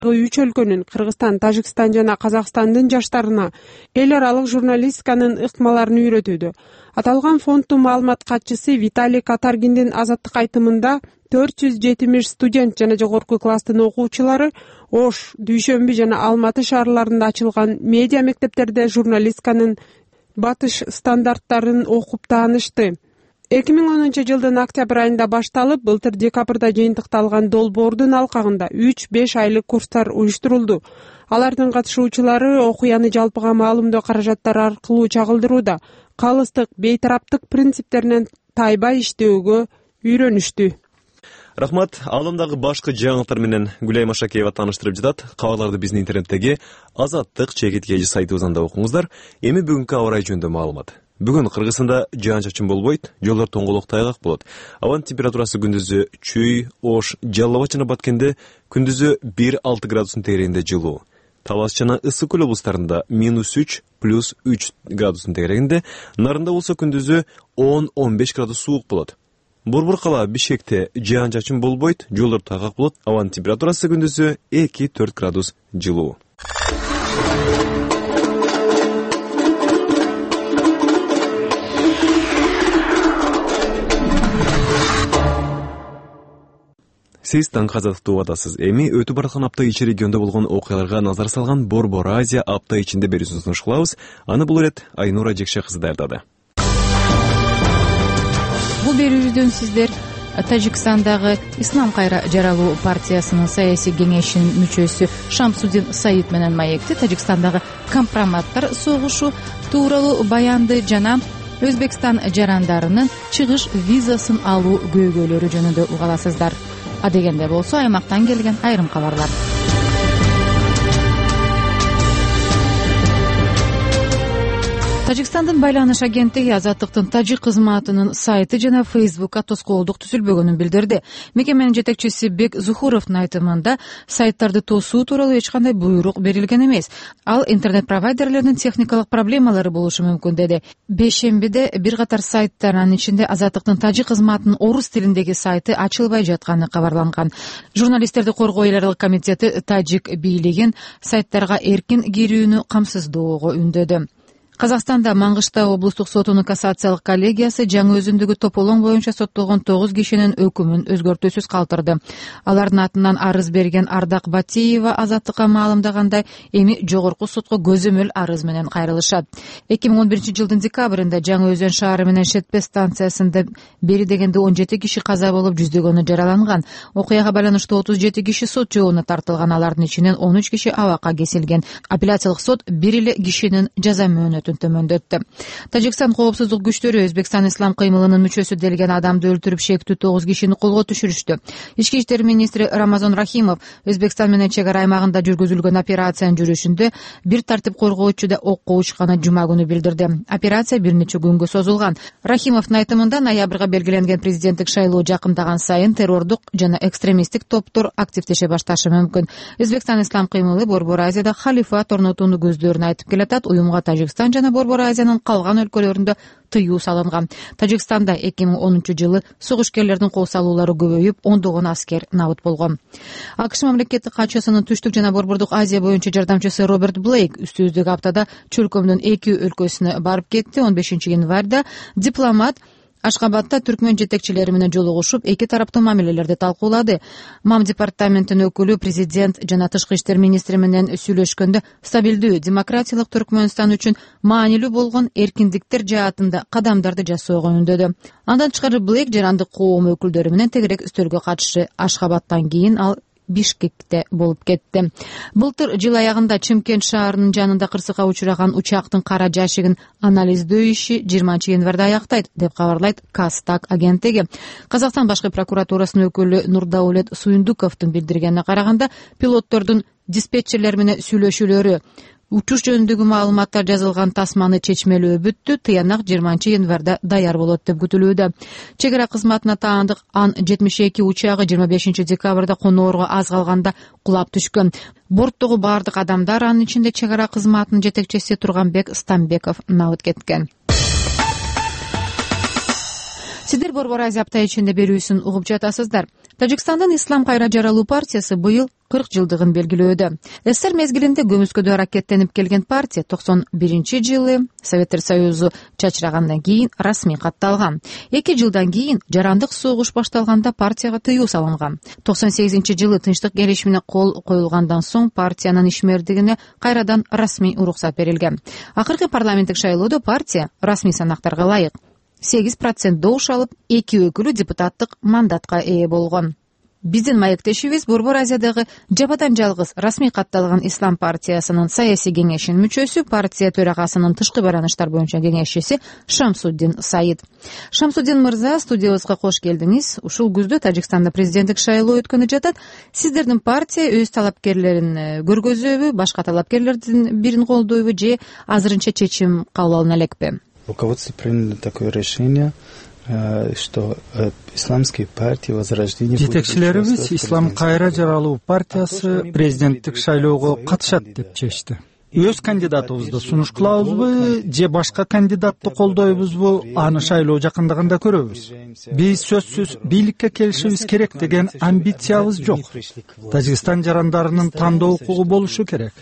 Үч өлкөнүн Кыргызстан, Тажикстан жана Казакстандын жаштарына эл аралык журналистиканын ыкмаларын үйрөтүүдө. Аталган фонддун маалымат катчысы Виталий Катаргиндин азаттык айтымында 470 студент жана жогорку класстын окуучулары Ош, Дүйшөмбү жана Алматы шаарларында ачылган медиа мектептерде журналистиканын батыш стандарттарын окуп таанышты. 2010 жылдын октябрь айында башталып, былтыр декабрда жыйынтыкталган долбоордун алкагында 3-5 айлык курстар уюштурулду. Алардын катышуучулары окуяны жалпыга маалымдоо каражаттары аркылуу чагылдырууда калыстык, бейтараптык принциптеринен тайбай иштөөгө үйрөнүштү. Рахмат. Алдымдагы башкы жаңылыктар менен Гүлай Машакеева тааныштырып жатат. Кабарларды биздин интернеттеги Азаттык чекиткеji сайтыбыздан окуңуздар. Эми бүгүнкү аба ырайы жөнүндө маалымат. Бүгүн Кыргызстанда жаан-чачын болбойт, жолдор тоңголок тайгак болот. Абанын температурасы күндүзү Чүй, Ош, Жалал Абад жана Баткенде күндүзү 1-6 градустун тегерегинде жылуу. Талас жана Ысык көл облустарында -3 +3 градустун тегерегинде, Нарында болсо күндүзү 10-15 градус суук болот. Борбор кала Бишкекте жаан-чачын болбойт, жолдор тайгак болот. Абанын температурасы күндүзү 2-4 градус жылуу. Сиз таңкы азаттыкты угатасыз. Эми өтүп бараткан апта ичи региондо болгон окуяларга назар салган Борбор Азия апта ичинде берүүсүн сунуш кылабыз. Аны бул ирет Айнура Жекше кызы даярдады. Бул берүүдөн сиздер Тажикстандагы Ислам кайра жаралуу партиясынын саясий кеңешинин мүчөсү Шамсудин Саид менен маекти, Тажикстандагы компроматтар согушу тууралуу баянды жана Өзбекстан жарандарынын чыгыш визасын алуу көйгөйлөрү жөнүндө угаласыздар. Адегенде болсо аймактан келген айрым кабарлар. Тажикстандын байланыш агенттиги Азаттыктын тажик кызматынын сайты жана Фейсбукка тоскоолдук түзүлбөгөнүн билдирди. Мекеменин жетекчиси Бек Зухуровдун айтымында сайттарды тосуу тууралуу эч кандай буйрук берилген эмес. Ал интернет-провайдерлердин техникалык проблемалары болушу мүмкүн деди. Бейшембиде бир катар сайттар, анын ичинде Азаттыктын тажик кызматынын орус тилиндеги сайты ачылбай жатканы кабарланган. Журналисттерди коргоо эл аралык комитети тажик бийлигин сайттарга эркин кирүүнү камсыздоого үндөдү. Казакстанда Маңгыштау облустук сотунун кассациялык коллегиясы жаңы өзүндүгү тополоң боюнча соттолгон 9 кишинин өкүмүн өзгөртүүсүз калтырды. Алардын атынан арыз берген Ардак Батиева Азаттыкка маалымдагандай, эми жогорку сотко көзөмөл арыз менен кайрылышат. 2011 жылдын декабрында Жаңы Өзөн шаары менен Шетпе станциясында бери дегенде 17 киши каза болуп, жүздөгөнү жараланган. Окуяга байланыштуу 37 киши сот жообуна тартылган, алардын ичинен 13 киши абакка кесилген. Апелляциялык сот бир эле кишинин жаза мөөнөтүн төмөндөттү. Тажикстан коопсуздук күчтөрү Өзбекстан ислам кыймылынын мүчөсү делген адамды өлтүрүп, шектүү 9 кишини колго түшүрүштү. Ички иштер министри Рамазан Рахимов Өзбекстан менен чек ара аймагында жүргүзүлгөн операциянын жүрүшүндө бир тартип коргоочу да окко учканы жума күнү билдирди. Операция бир нече күнгө созулган. Рахимовдун айтымында, ноябрга белгиленген президенттик шайлоо жакындаган сайын террордук жана экстремисттик топтор активдеше башташы мүмкүн. Өзбекстан ислам кыймылы Борбор Азияда халифат орнотууну көздөрүн айтып келатат. Уюмга Тажикстан жана Борбор Азиянын калган өлкөлөрүндө тыюу салынган. Тажикстанда 2010 жылы согушкерлердин кол салуулары көбөйүп, ондогон аскер набыт болгон. АКШ мамлекеттик катчысынын Түштүк жана Борбордук Азия боюнча жардамчысы Роберт Блейк үстүбүздөгү аптада чөлкөмдүн 2 өлкөсүнө барып кетти. 15 январда дипломат Ашкабадта түркмөн жетекчилери менен жолугушуп, эки тараптуу мамилелерди талкуулады. МАМ департаментинин өкүлү президент жана тышкы иштер министри менен сүйлөшкөндө стабилдүү, демократиялык Түркмөнстан үчүн маанилүү болгон эркиндиктер жаатында кадамдарды жасоого үндөдү. Андан тышкары Блейк жарандык коом өкүлдөрү менен тегерек үстөлгө катышты. Ашкабадтан кийин ал Бишкекте болуп кетти. Былтыр жыл аягында Чымкент шаарынын жанында кырсыкка учураган учактын кара жашыгын анализдөө иши 20 январда аяктайт, деп кабарлайт Кастак агенттиги. Казакстан башкы прокуратурасынын өкүлү Нурдаулет Суюндуковдун билдиргенине караганда, пилоттордун диспетчерлер менен сүйлөшүүлөрү, учуш жөнүндөгү маалыматтар жазылган тасманы чечмелөө бүттү. Тыянак 20 январда даяр болот деп күтүлүүдө. Чек ара кызматына таандык Ан-72 учагы 25 декабрда коноорго аз калганда кулап түшкөн. Борттогу бардык адамдар, анын ичинде чек ара кызматынын жетекчиси Турганбек Стамбеков набыт кеткен. Сиздер Борбор Азия апта ичинде берүүсүн угуп жатасыздар. Тажикстандын Ислам кайра жаралуу партиясы быйыл 40 жылдыгын белгилөөдө. СССР мезгилинде көмүскөдө аракеттенип келген партия 91-жылы Советтер Союзу чачырагандан кийин расмий катталган. 2 жылдан кийин жарандык согуш башталганда партияга тыюу салынган. 98-жылы тынчтык келишимине кол коюлгандан соң партиянын ишмердигине кайрадан расмий уруксат берилген. Акыркы парламенттик шайлоодо партия расмий санактарга ылайык 8% добуш алып, 2 өкүлү депутаттык мандатка ээ болгон. Биздин маектешибиз Борбор Азиядагы жападан жалгыз расмий катталган Ислам партиясынын саясий кеңешинин мүчөсү, партия төрагасынын тышкы байланыштар боюнча кеңешчиси Шамсуддин Саид. Шамсуддин мырза, студиябызга кош келдиңиз. Ушул күздө Тажикстанда президенттик шайлоо өткөнү жатат. Сиздердин партия өз талапкерлерин көргөзөбү, башка талапкерлердин бирин колдойбу же азырынча чечим кабыл алына элекпи? Руководство приняло такое решение, что исламские партии возрождения... Жетекчилерибиз Ислам кайра жаралуу партиясы президенттик шайлоого катышат деп чечти. Өз кандидатыбызды сунуш кылабызбы же башка кандидатты колдойбузбу, аны шайлоо жакындаганда көрөбүз. Биз сөзсүз бийликке келишибиз керек деген амбициябыз жок. Тажикстан жарандарынын тандоо укугу болушу керек.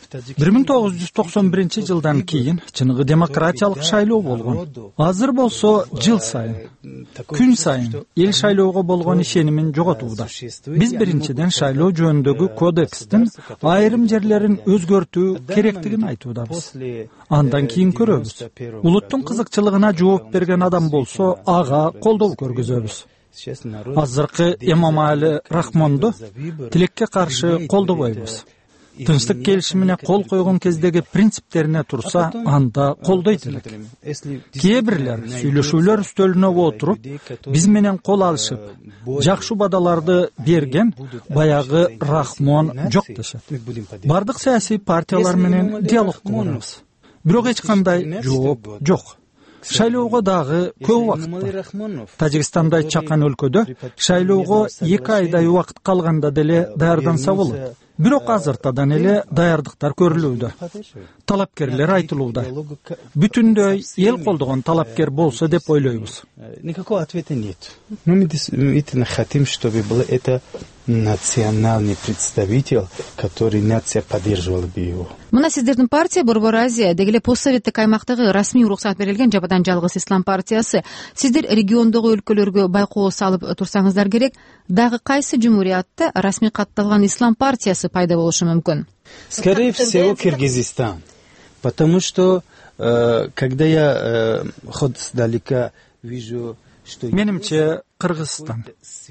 1991-жылдан кийин чыныгы демократиялык шайлоо болгон. Азыр болсо жыл сайын, күн сайын эл шайлоого болгон ишенимин жоготууда. Биз биринчиден шайлоо жөнүндөгү кодекстин айрым жерлерин өзгөртүү керектигин айтуудабыз. Андан кийин көрөбүз. Улуттун кызыкчылыгына жооп берген адам болсо, ага колдоо көргөзөбүз. Азыркы Эмомали Рахмонду тилекке каршы колдобойбуз. Тынчтык келишимине кол койгон кездеги принциптерине турса, анда колдойт элек. Кээ бирлер сүйлөшүүлөр үстөлүнө отуруп, биз менен кол алышып, жакшы убадаларды берген баягы Рахмон жок дешет. Бардык саясий партиялар менен диалог кылабыз. Бирок эч кандай жооп жок. Шайлоого дагы көп убакыт бар. Тажикстандай чакан өлкөдө шайлоого 2 айдай убакыт калганда деле даярданса болот. Бирок азыртадан эле даярдыктар көрүлүүдө. Талапкерлер айтылууда. Бүтүндөй эл колдогон талапкер болсо деп ойлойбуз. Никакого ответа нет. Но мы действительно хотим, чтобы был это национальный представитель, который нация поддерживала бы его. Мына сиздердин партия Борбор Азия, дегеле постсоветтик аймактагы расмий уруксат берилген жападан жалгыз Ислам партиясы. Сиздер региондогу өлкөлөргө байкоо салып турсаңыздар керек. Дагы кайсы жумуриятта расмий катталган Ислам партиясы пайда болушу мүмкүн? Скорее всего, Кыргызстан. Потому что, когда я хоть сдалека вижу... Менимче Кыргызстан.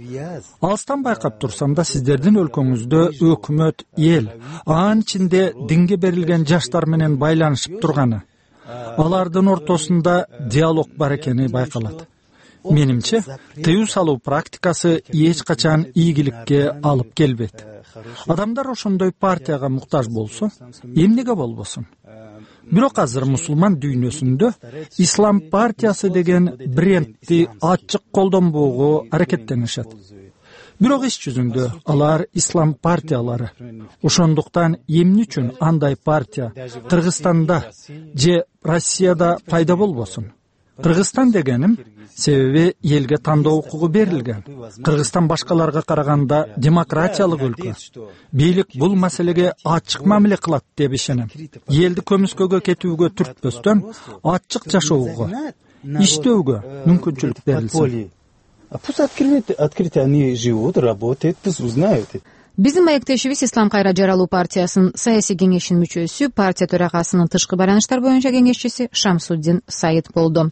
Алыстан байкап турсам да сиздердин өлкөңүздө өкмөт, эл, анын ичинде динге берилген жаштар менен байланышып турганы, алардын ортосунда диалог бар экени байкалат. Менимче, тыюу салуу практикасы эч качан ийгиликке алып келбейт. Адамдар ошондой партияга муктаж болсо, эмнеге болбосун? Бирок азыр мусулман дүйнөсүндө Ислам партиясы деген брендти ачык колдонбоого аракеттенишет. Бирок иш жүзүндө алар Ислам партиялары. Ошондуктан эмне үчүн андай партия Кыргызстанда же Россияда пайда болбосун? Кыргызстан дегеним себеби элге тандоо укугу берилген. Кыргызстан башкаларга караганда демократиялык өлкө. Бийлик бул маселеге ачык мамиле кылат деп ишенем. Элди көмүскөгө кетүүгө түртпөстөн ачык жашоого, иштөөгө мүмкүнчүлүк берилсин. Пусть открыто они живут, работают, пусть узнают. Биздин маектешибиз Ислам кайра жаралуу партиясынын саясий кеңешинин мүчөсү, партия төрагасынын тышкы байланыштар боюнча кеңешчиси Шамсуддин Саид болду.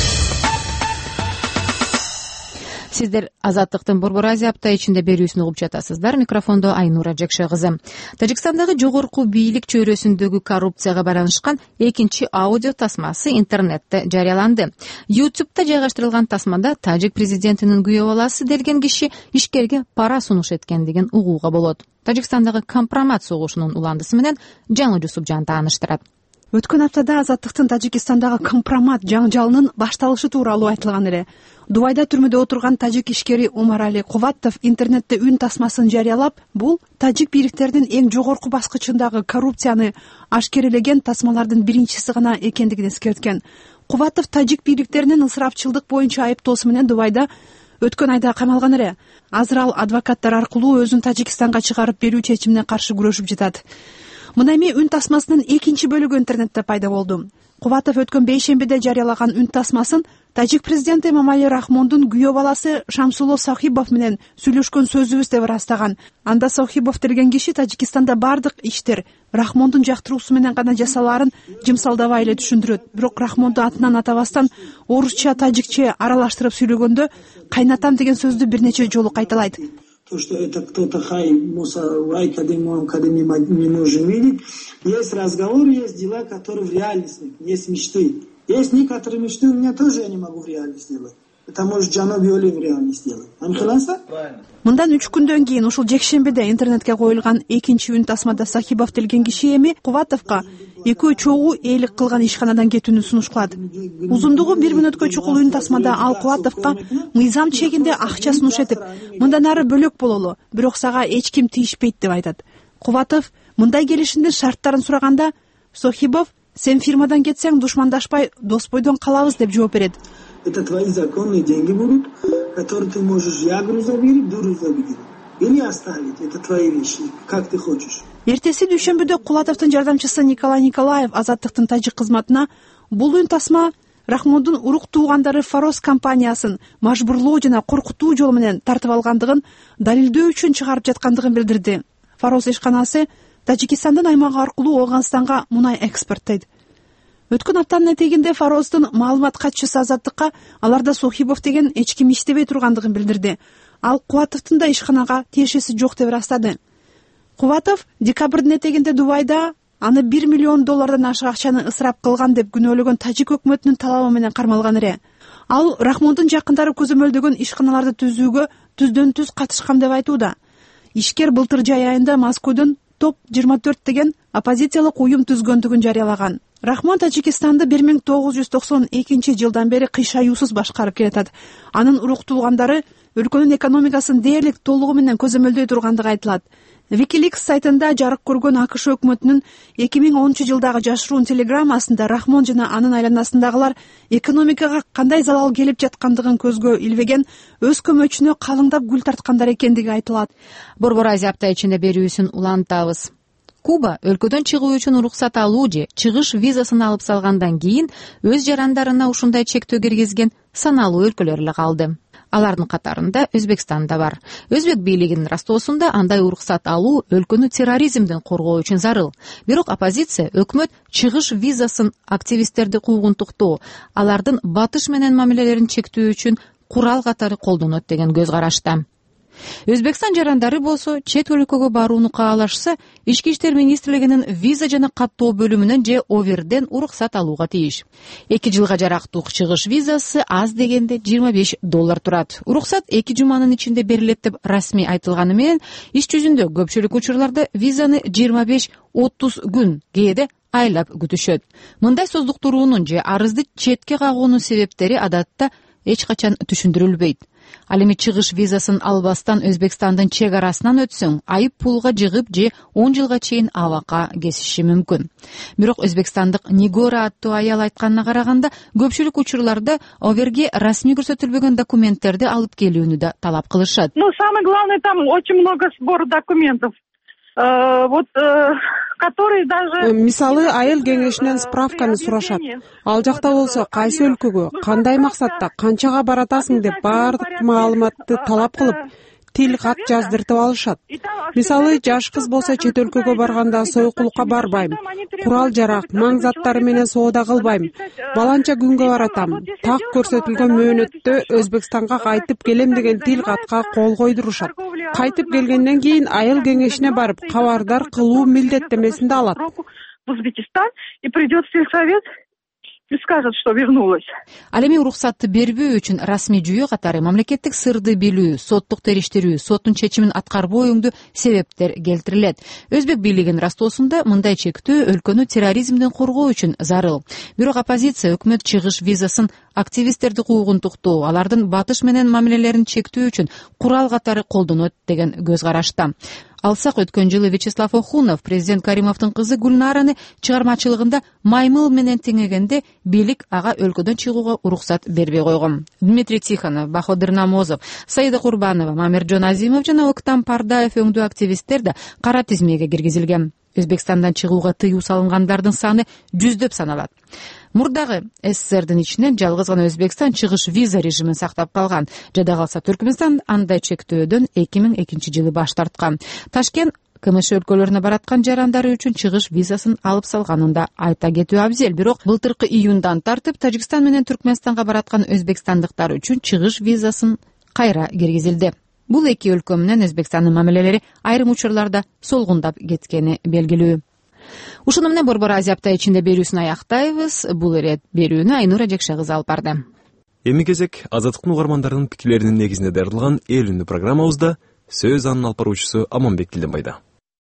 Сиздер Азаттыктын Борбор Азия апта ичинде берүүсүн угуп жатасыздар. Микрофондо Айнура Жекше кызы. Тажикстандагы жогорку бийлик чөйрөсүндөгү коррупцияга байланышкан экинчи аудио тасмасы интернетте жарыяланды. YouTube'да жайгаштырылган тасмада тажик президентинин күйөө баласы делген киши ишкерге пара сунуш эткендигин угууга болот. Тажикстандагы компромат согушунун уландысы менен Жаңы Жусупжан тааныштырат. Өткөн аптада Азаттыктын Тажикстандагы компромат жаңжалынын башталышы тууралуу айтылган эле. Дубайда түрмөдө отурган тажик ишкери Умарали Куваттов интернетте үн тасмасын жарыялап, бул тажик бийликтердин эң жогорку баскычындагы коррупцияны ашкерелеген тасмалардын биринчиси гана экендигин эскерткен. Куваттов тажик бийликтеринин ысырапчылдык боюнча айыптоосу менен Дубайда өткөн айда камалган эле. Азыр ал адвокаттар аркылуу өзүн Тажикстанга чыгарып берүү чечимине каршы күрөшүп жатат. Мына эми үн тасмасынын экинчи бөлүгү интернетте пайда болду. Кубатов өткөн бейшембиде жарыялаган үн тасмасын тажик президенти Эмомали Рахмондун күйөө баласы Шамсулло Сохибов менен сүйлөшкөн сөзүбүз деп ырастаган. Анда Сохибов деген киши Тажикстанда бардык иштер Рахмондун жактыруусу менен гана жасалаарын жымсалдабай эле түшүндүрөт. Бирок Рахмонду атынан атабастан орусча, тажикче аралаштырып сүйлөгөндө кайнатам деген сөздү бир нече жолу кайталайт. То, что это кто-то хай, муса, академию не нужен видеть. Есть разговор, есть дела, которые в реальности, есть мечты. Есть некоторые мечты у меня тоже я не могу в реальности сделать. Это может Джаноби Оли в реальности сделать. Анхиласа? Мындан 3 күндөн кийин ушул жекшембиде интернетке коюлган экинчи үн тасмада Сохибов делген киши эми Кубатовго экөө чогуу ээлик кылган ишканадан кетүүнү сунуш кылат. Узундугу 1 мүнөткө чукул үн тасмада ал Кубатовго мыйзам чегинде акча сунуш этип, мындан ары бөлөк бололу, бирок сага эч ким тийишпейт деп айтат. Кубатов мындай келишимдин шарттарын сураганда Сохибов сен фирмадан кетсең душмандашпай дос бойдон калабыз деп жооп берет. Это твои законные деньги будут, которые ты можешь ягру забирать, дуру забирать. Или оставить. Это твои вещи, как ты хочешь. Эртеси дүйшөмбүдө Кулатовдун жардамчысы Николай Николаев Азаттыктын тажик кызматына бул үн тасма Рахмондун урук туугандары Фароз компаниясын мажбурлоо жана коркутуу жолу менен тартып алгандыгын далилдөө үчүн чыгарып жаткандыгын билдирди. Фароз ишканасы Тажикстандын аймагы аркылуу Ооганстанга мунай экспорттойт. Өткөн аптанын этегинде Фароздун маалымат катчысы Азаттыкка аларда Сохибов деген эч ким иштебей тургандыгын билдирди. Ал Кубатовдун да ишканага тиешеси жок деп ырастады. Кубатов декабрдын этегинде Дубайда аны $1 миллион ашык акчаны ысырап кылган деп күнөөлөгөн тажик өкмөтүнүн талабы менен кармалган эле. Ал Рахмондун жакындары көзөмөлдөгөн ишканаларды түзүүгө түздөн түз катышкан деп айтууда. Ишкер былтыр жай айында Москвадын Топ 24 деген оппозициялык уюм түзгөндүгүн жарыялаган. Рахмон Тажикстанды 1992 жылдан бери кыйшаюусуз башкарып келатат. Анын урук туугандары өлкөнүн экономикасын дээрлик толугу менен көзөмөлдөй тургандыгы айтылат. Wikileaks сайтында жарык көргөн АКШ өкмөтүнүн 2010 жылдагы жашыруун телеграммасында Рахмон жана анын айланасындагылар экономикага кандай залал келип жаткандыгын көзгө илбеген өз көмөчүнө калыңдап гүл тарткандар экендиги айтылат. Борбор Азия апта ичинде берүүсүн улантабыз. Куба өлкөдөн чыгуу үчүн уруксат алуу же чыгыш визасын алып салгандан кийин өз жарандарына ушундай чектөө киргизген саналуу өлкөлөр эле калды. Алардын катарында Өзбекстан да бар. Өзбек бийлигинин растоосунда андай уруксат алуу өлкөнү терроризмден коргоо үчүн зарыл. Бирок оппозиция өкмөт чыгыш визасын активисттерди куугунтуктоо, алардын батыш менен мамилелерин чектөө үчүн курал катары колдонот деген көз карашта. Өзбекстан жарандары болсо чет өлкөгө барууну каалашса, Ички иштер министрлигинин виза жана каттоо бөлүмүнөн же оверден уруксат алууга тийиш. 2 жылга жарактуу чыгыш визасы аз дегенде $25 турат. Уруксат 2 жуманын ичинде берилет деп расмий айтылганы менен, иш жүзүндө көпчүлүк учурларда визаны 25-30 күн, кээде айлап күтүшөт. Мындай создуктуруунун же арызды четке кагуунун себептери адатта эч качан түшүндүрүлбөйт. Ал эми чыгыш визасын албастан Өзбекстандын чек арасынан өтсөң, айып пулга жыгып же 10 жылга чейин абакка кесиши мүмкүн. Бирок өзбекстандык Нигора аттуу аял айтканына караганда, көпчүлүк учурларда оверге расмий көрсөтүлбөгөн документтерди алып келүүнү да талап кылышат. Самое главное, там очень много сбора документов. Которые даже мисалы айыл кеңешинен справканы сурашат. Ал жакта болсо кайсы өлкөгө, кандай максатта, канчага баратасың деп баардык маалыматты талап кылып, тил кат жаздыртып алышат. Мисалы жаш кыз болсо чет өлкөгө барганда сойкулукка барбайм, курал жарак, маң заттары менен соода кылбайм, баланча күнгө баратам, так көрсөтүлгөн мөөнөттө Өзбекстанга кайтып келем деген тил катка кол койдурушат. Кайтып келгенден кийин айыл кеңешине барып кабардар кылуу милдеттемесин да алат. В Узбекистан и придет в сельсовет и скажет, что вернулась. Ал эми уруксатты бербөө үчүн расмий жүйө катары мамлекеттик сырды билүү, соттук териштирүү, соттун чечимин аткарбооюңду себептер келтирилет. Өзбек бийлигинин растоосунда мындай чектөө өлкөнү терроризмден коргоо үчүн зарыл. Бирок оппозиция өкмөт чыгыш визасын активисттерди куугунтуктоо, алардын батыш менен мамилелерин чектөө үчүн курал катары колдонот деген көз карашта. алсак өткөн жылы Вячеслав Охунов президент Каримовдун кызы Гүлнараны чыгармачылыгында маймыл менен теңегенде бийлик ага өлкөдөн чыгууга уруксат бербей койгон. Дмитрий Тихонов, Баходыр Намозов, Саида Курбанова, Мамиржон Азимов жана Октан Пардаев өңдүү активисттер да кара тизмеге киргизилген. Өзбекстандан чыгууга тыюу салынгандардын саны жүздөп саналат. Мурдагы СССРдин ичинен жалгыз гана Өзбекстан чыгыш виза режимин сактап калган. Жада калса Түркмөнстан андай чектөөдөн 2002 жылы баш тарткан. Ташкент КМШ өлкөлөрүнө бараткан жарандары үчүн чыгыш визасын алып салганын да айта кетүү абзел. Бирок былтыркы июндан тартып Тажикстан менен Түркмөнстанга бараткан өзбекстандыктар үчүн чыгыш визасын кайра киргизилди. Бул эки өлкө менен Өзбекстандын мамилелери айрым учурларда солгундап кеткени белгилүү. Ушуну менен Борбор Азия апта ичинде берүүсүн аяктайбыз. Бул ирет берүүнү Айнура Жекше кызы алып барды. Эми кезек азаттыктын угармандарынын пикирлеринин негизинде даярдалган эл үнү программабызда сөз анын алып баруучусу Аманбек Тилденбайда.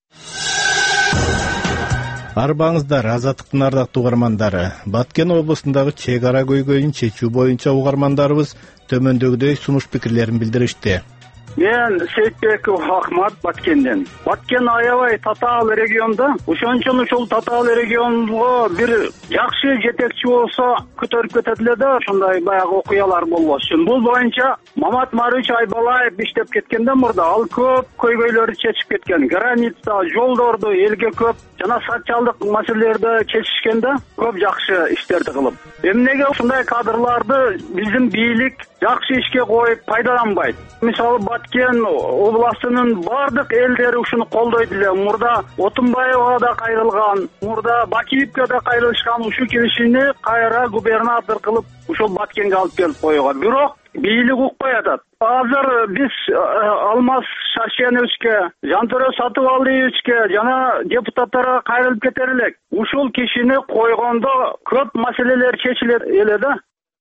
Арбаңыздар, азаттыктын ардактуу угармандары. Баткен облусундагы чек ара көйгөйүн чечүү боюнча угармандарыбыз төмөндөгүдөй сунуш пикирлерин билдиришти. Мен Сейтбеков Ахмат Баткенден. Баткен аябай татаал регионда. Ошон ушул татаал регионго бир жакшы жетекчи болсо көтөрүп кетет эле да, ошондой баягы окуялар болбош үчүн. Бул боюнча Мамат Марыч Айбалаев иштеп кеткенде мурда ал көп көйгөйлөрдү чечип кеткен. Граница, жолдорду элге көп жана социалдык маселелерди чечишкенде көп жакшы иштерди кылып. Эмнеге ушундай кадрларды биздин бийлик жакшы ишке коюп пайдаланбайт? Мисалы Баткен областынын бардык элдери ушуну колдойт эле. Мурда Отунбаевга да кайрылган, мурда Бакиевке да кайрылышкан, ушу кишини кайра губернатор кылып ушул Баткенге алып келип койгон. Бирок бийлик укпай атат. Азыр биз Алмаз Шаршеновичке, Жантөрө Сатыбалдиевичке жана депутаттарга кайрылып кетер элек. Ушул кишини койгондо көп маселелер чечилет эле да.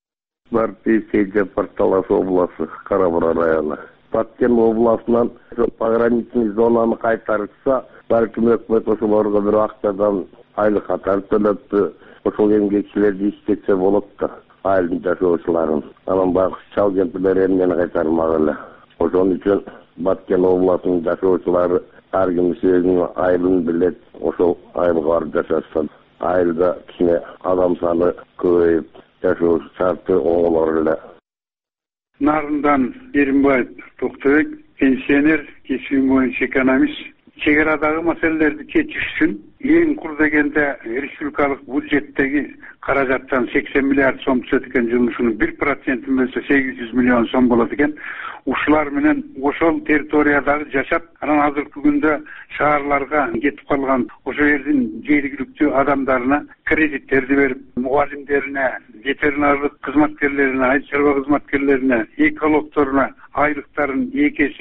Партия Сейджапарталас областы, Карабура району. Баткен областынан пограничный зонаны кайтарышса, балким өкмөт ошолорго бир актадан айлык катары төлөптү. Ошол эмгекчилерди иштетсе болот да, айылдын жашоочуларын. Анан баягы чал кемпирлер эмнени кайтармак эле. Ошон үчүн Баткен областынын жашоочулары ар ким өзүнүн айылын билет, ошол айылга барып жашашса, айылда кичине адам саны көбөйүп жашоо шарты оңолор эле. Нарындан Беримбаев Токтобек, пенсионер, кесибим боюнча экономист. Чек арадагы маселелерди чечиш үчүн эң кур дегенде республикалык бюджеттеги каражаттан 80 миллиард сом түшөт экен. Ушунун 1% бөлсө 800 миллион сом болот экен. Ушулар менен ошол территориядагы жашап, анан азыркы күндө шаарларга кетип калган ошол жердин жергиликтүү адамдарына кредиттерди берип, мугалимдерине, ветеринардык кызматкерлерине, айыл чарба кызматкерлерине, экологторуна айлыктарын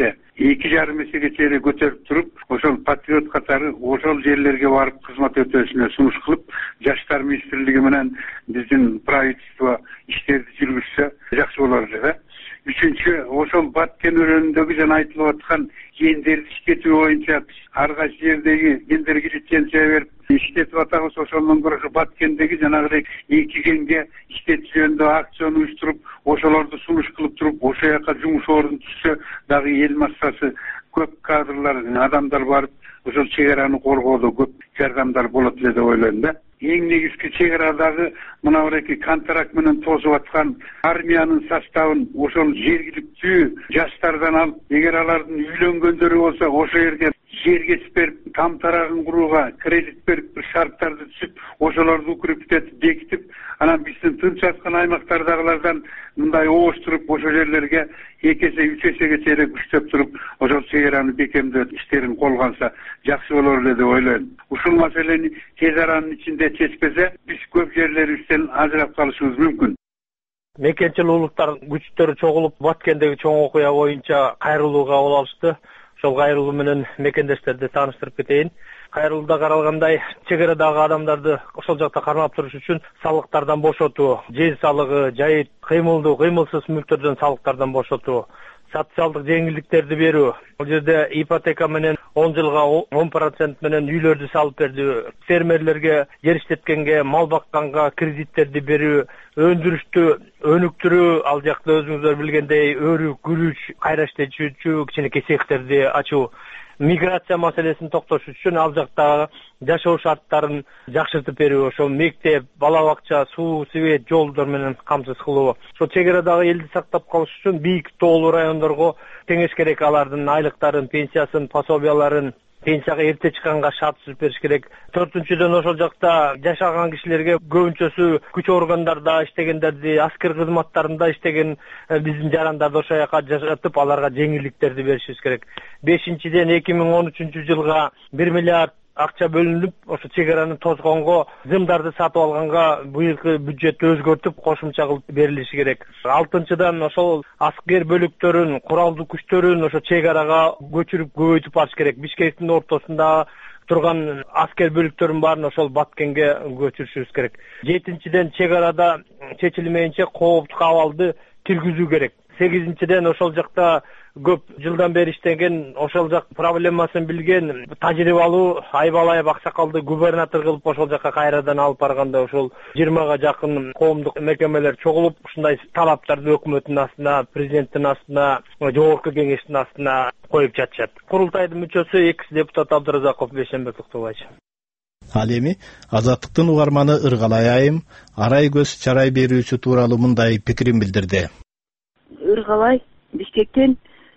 2,5 эсеге чейин көтөрүп туруп, ошол патриот катары ошол жерлерге барып кызмат өтөшүнө сунуш кылып, жаштар министрлиги менен биздин правительство иштерди жүргүзсө жакшы болор эле да. Үчүнчү, ошол Баткен өрөөнүндөгү жана айтылып аткан гендерди иштетүү боюнча ар кайсы жердеги гендерге лицензия берип иштетип атабыз. Ошондон көрө Баткендеги жанагыдай 2 генге иштетүү жөнүндө акцион уюштуруп, ошолорду сунуш кылып туруп, ошол жака жумуш ордун түшсө дагы эл массасы көп кадрлар, адамдар барып, ошол чек араны коргоодо көп жардамдар болот эле деп ойлойм да. Эң негизги чек арадагы мына бирки контракт менен тосуп аткан армиянын составын ошол жергиликтүү жаштардан алып, эгер алардын үйлөнгөндөрү болсо, ошол жерге жер кесип берип, там тарагын курууга кредит берип, бир шарттарды түзүп, ошолорду укрепитетип, бекитип, анан биздин тынч жаткан аймактардагылардан мындай ооштуруп, ошол жерлерге 2 эсе, 3 эсеге чейин күчтөп туруп, ошол чек араны бекемдөө иштерин колго алса жакшы болор эле деп ойлойм. Ушул маселени тез аранын ичинде чечпесе, биз көп жерлерибизден ажырап калышыбыз мүмкүн. Мекенчил улуттар күчтөрү чогулуп, Баткендеги чоң окуя боюнча кайрылууга кол алышты. Ошол кайрылуу менен мекендештерди тааныштырып кетейин. Кайрылууда каралгандай, чек арадагы адамдарды ошол жакта кармап туруш үчүн салыктардан бошотуу, жер салыгы, жайыт, кыймылдуу, кыймылсыз мүлктөрдөн салыктардан бошотуу, социалдык жеңилдиктерди берүү. Бул жерде ипотека менен 10 жылга 10% менен үйлөрдү салып берди. Фермерлерге, жер иштеткенге, мал бакканга кредиттерди берүү, өндүрүштү өнүктүрүү, ал жакта өзүңүздөр билгендей өрүк, күрүч, кайра иштетүүчү кичинекей цехтерди ачуу. миграция маселесин токтотуш үчүн ал жактагы жашоо шарттарын жакшыртып берүү, ошо мектеп, бала бакча, суу, свет, жолдор менен камсыз кылуу, ошо чек арадагы элди сактап калыш үчүн бийик тоолуу райондорго теңеш керек, алардын айлыктарын, пенсиясын, пособияларын пенсияга эрте чыкканга шарт түзүп бериш керек. 4-дүн ошол жакта жашаган кишилерге көбүнчөсү күч органдарда иштегендерди, аскер кызматтарында иштеген биздин жарандарды ошол жака жашатып, аларга жеңилдиктерди беришибиз керек. 5-ден 2013 жылга 1 миллиард акча бөлүнүп, ошо чек араны тозгонго, зымдарды сатып алганга быйылкы бюджетти өзгөртүп, кошумча кылып берилиши керек. 6-дан ошол аскер бөлүктөрүн, куралдуу күчтөрүн ошо чек арага көчүрүп көбөйтүп барыш керек. Бишкектин ортосунда турган аскер бөлүктөрүн баарын ошол Баткенге көчүрүшүбүз керек. 7-ден чек арада чечилмейинче кооптук абалды киргизүү керек. 8-ден ошол жакта көп жылдан бери иштеген, ошол жак проблемасын билген тажрыйбалуу Айбалаев аксакалды губернатор кылып ошол жакка кайрадан алып барганда ошол 20га жакын коомдук мекемелер чогулуп, ушундай талаптарды өкмөттүн астына, президенттин астына, жогорку кеңештин астына коюп жатышат. Курултайдын мүчөсү экс-депутат Абдыразаков Бейшенбек Токтогулович. Ал эми Азаттыктын угарманы Ыргалай айым арай көз чарай берүүсү тууралуу мындай пикирин билдирди. Ыргалай Бишкектен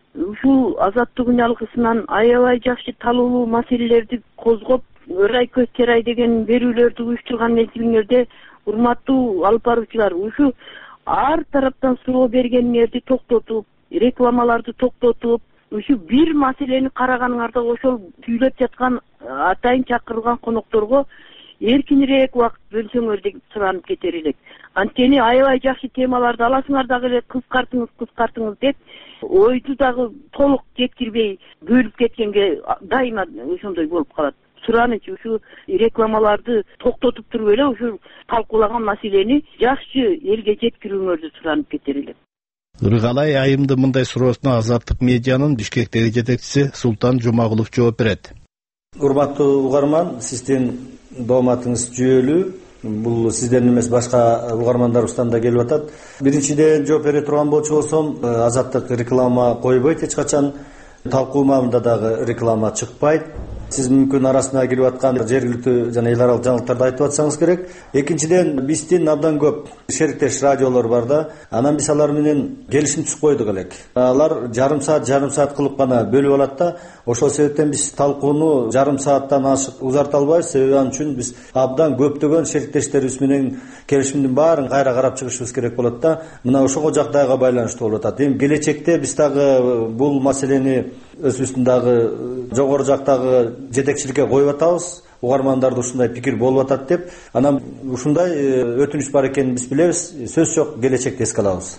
ушул Азаттык үналгысынан аябай жакшы талуулуу маселелерди козгоп, ырай көз чарай деген берүүлөрдү уюштурган мезгилиңерде, урматтуу алып баруучулар, ушу ар тараптан суроо бергениңерди токтотуп, рекламаларды токтотуп, ушу бир маселени караганыңарда ошол сүйлөп жаткан атайын чакырылган конокторго эркинирээк убакыт бөлсөңөр деп суранып кетер элек. Анткени аябай жакшы темаларды аласыңар дагы эле кыскартыңыз деп, ойду дагы толук жеткирбей бөлүп кеткенге дайыма ошондой болуп калат. Сураныч ушу рекламаларды токтотуп туруп эле ушу талкуулаган маселени жакшы элге жеткирүүңөрдү суранып кетер элек. Ыргалай айымдын мындай суроосуна Азаттык медианын Бишкектеги жетекчиси Султан Жумагулов жооп берет. Урматтуу угарман, сиздин дооматыңыз жүйөлүү. Бул сиздердин эмес, башка угармандарыбыздан да келип атат. Биринчиден жооп бере турган болчу болсом, Азаттык реклама койбойт эч качан. Талкуу маалында дагы реклама чыкпайт. Сиз мүмкүн арасына кирип аткан жергиликтүү жана эл аралык жаңылыктарды айтып атсаңыз керек. Экинчиден, биздин абдан көп шериктеш радиолор бар да, анан биз алар менен келишим түзүп койдук элек. Алар жарым саат кылып гана бөлүп алат да, ошол себептен биз талкууну жарым сааттан ашык узарта албайбыз. Себеби ал үчүн биз абдан көптөгөн шериктештерибиз менен келишимдин баарын кайра карап чыгышыбыз керек болот да. Мына ошого жагдайга байланыштуу болуп атат. Эми келечекте биз дагы бул маселени өзүбүздүн дагы жогору жактагы жетекчиликке коюп атабыз. Угармандарды ушундай пикир болуп атат деп, анан ушундай өтүнүч бар экенин биз билебиз. Сөз жок, келечекте эске алабыз.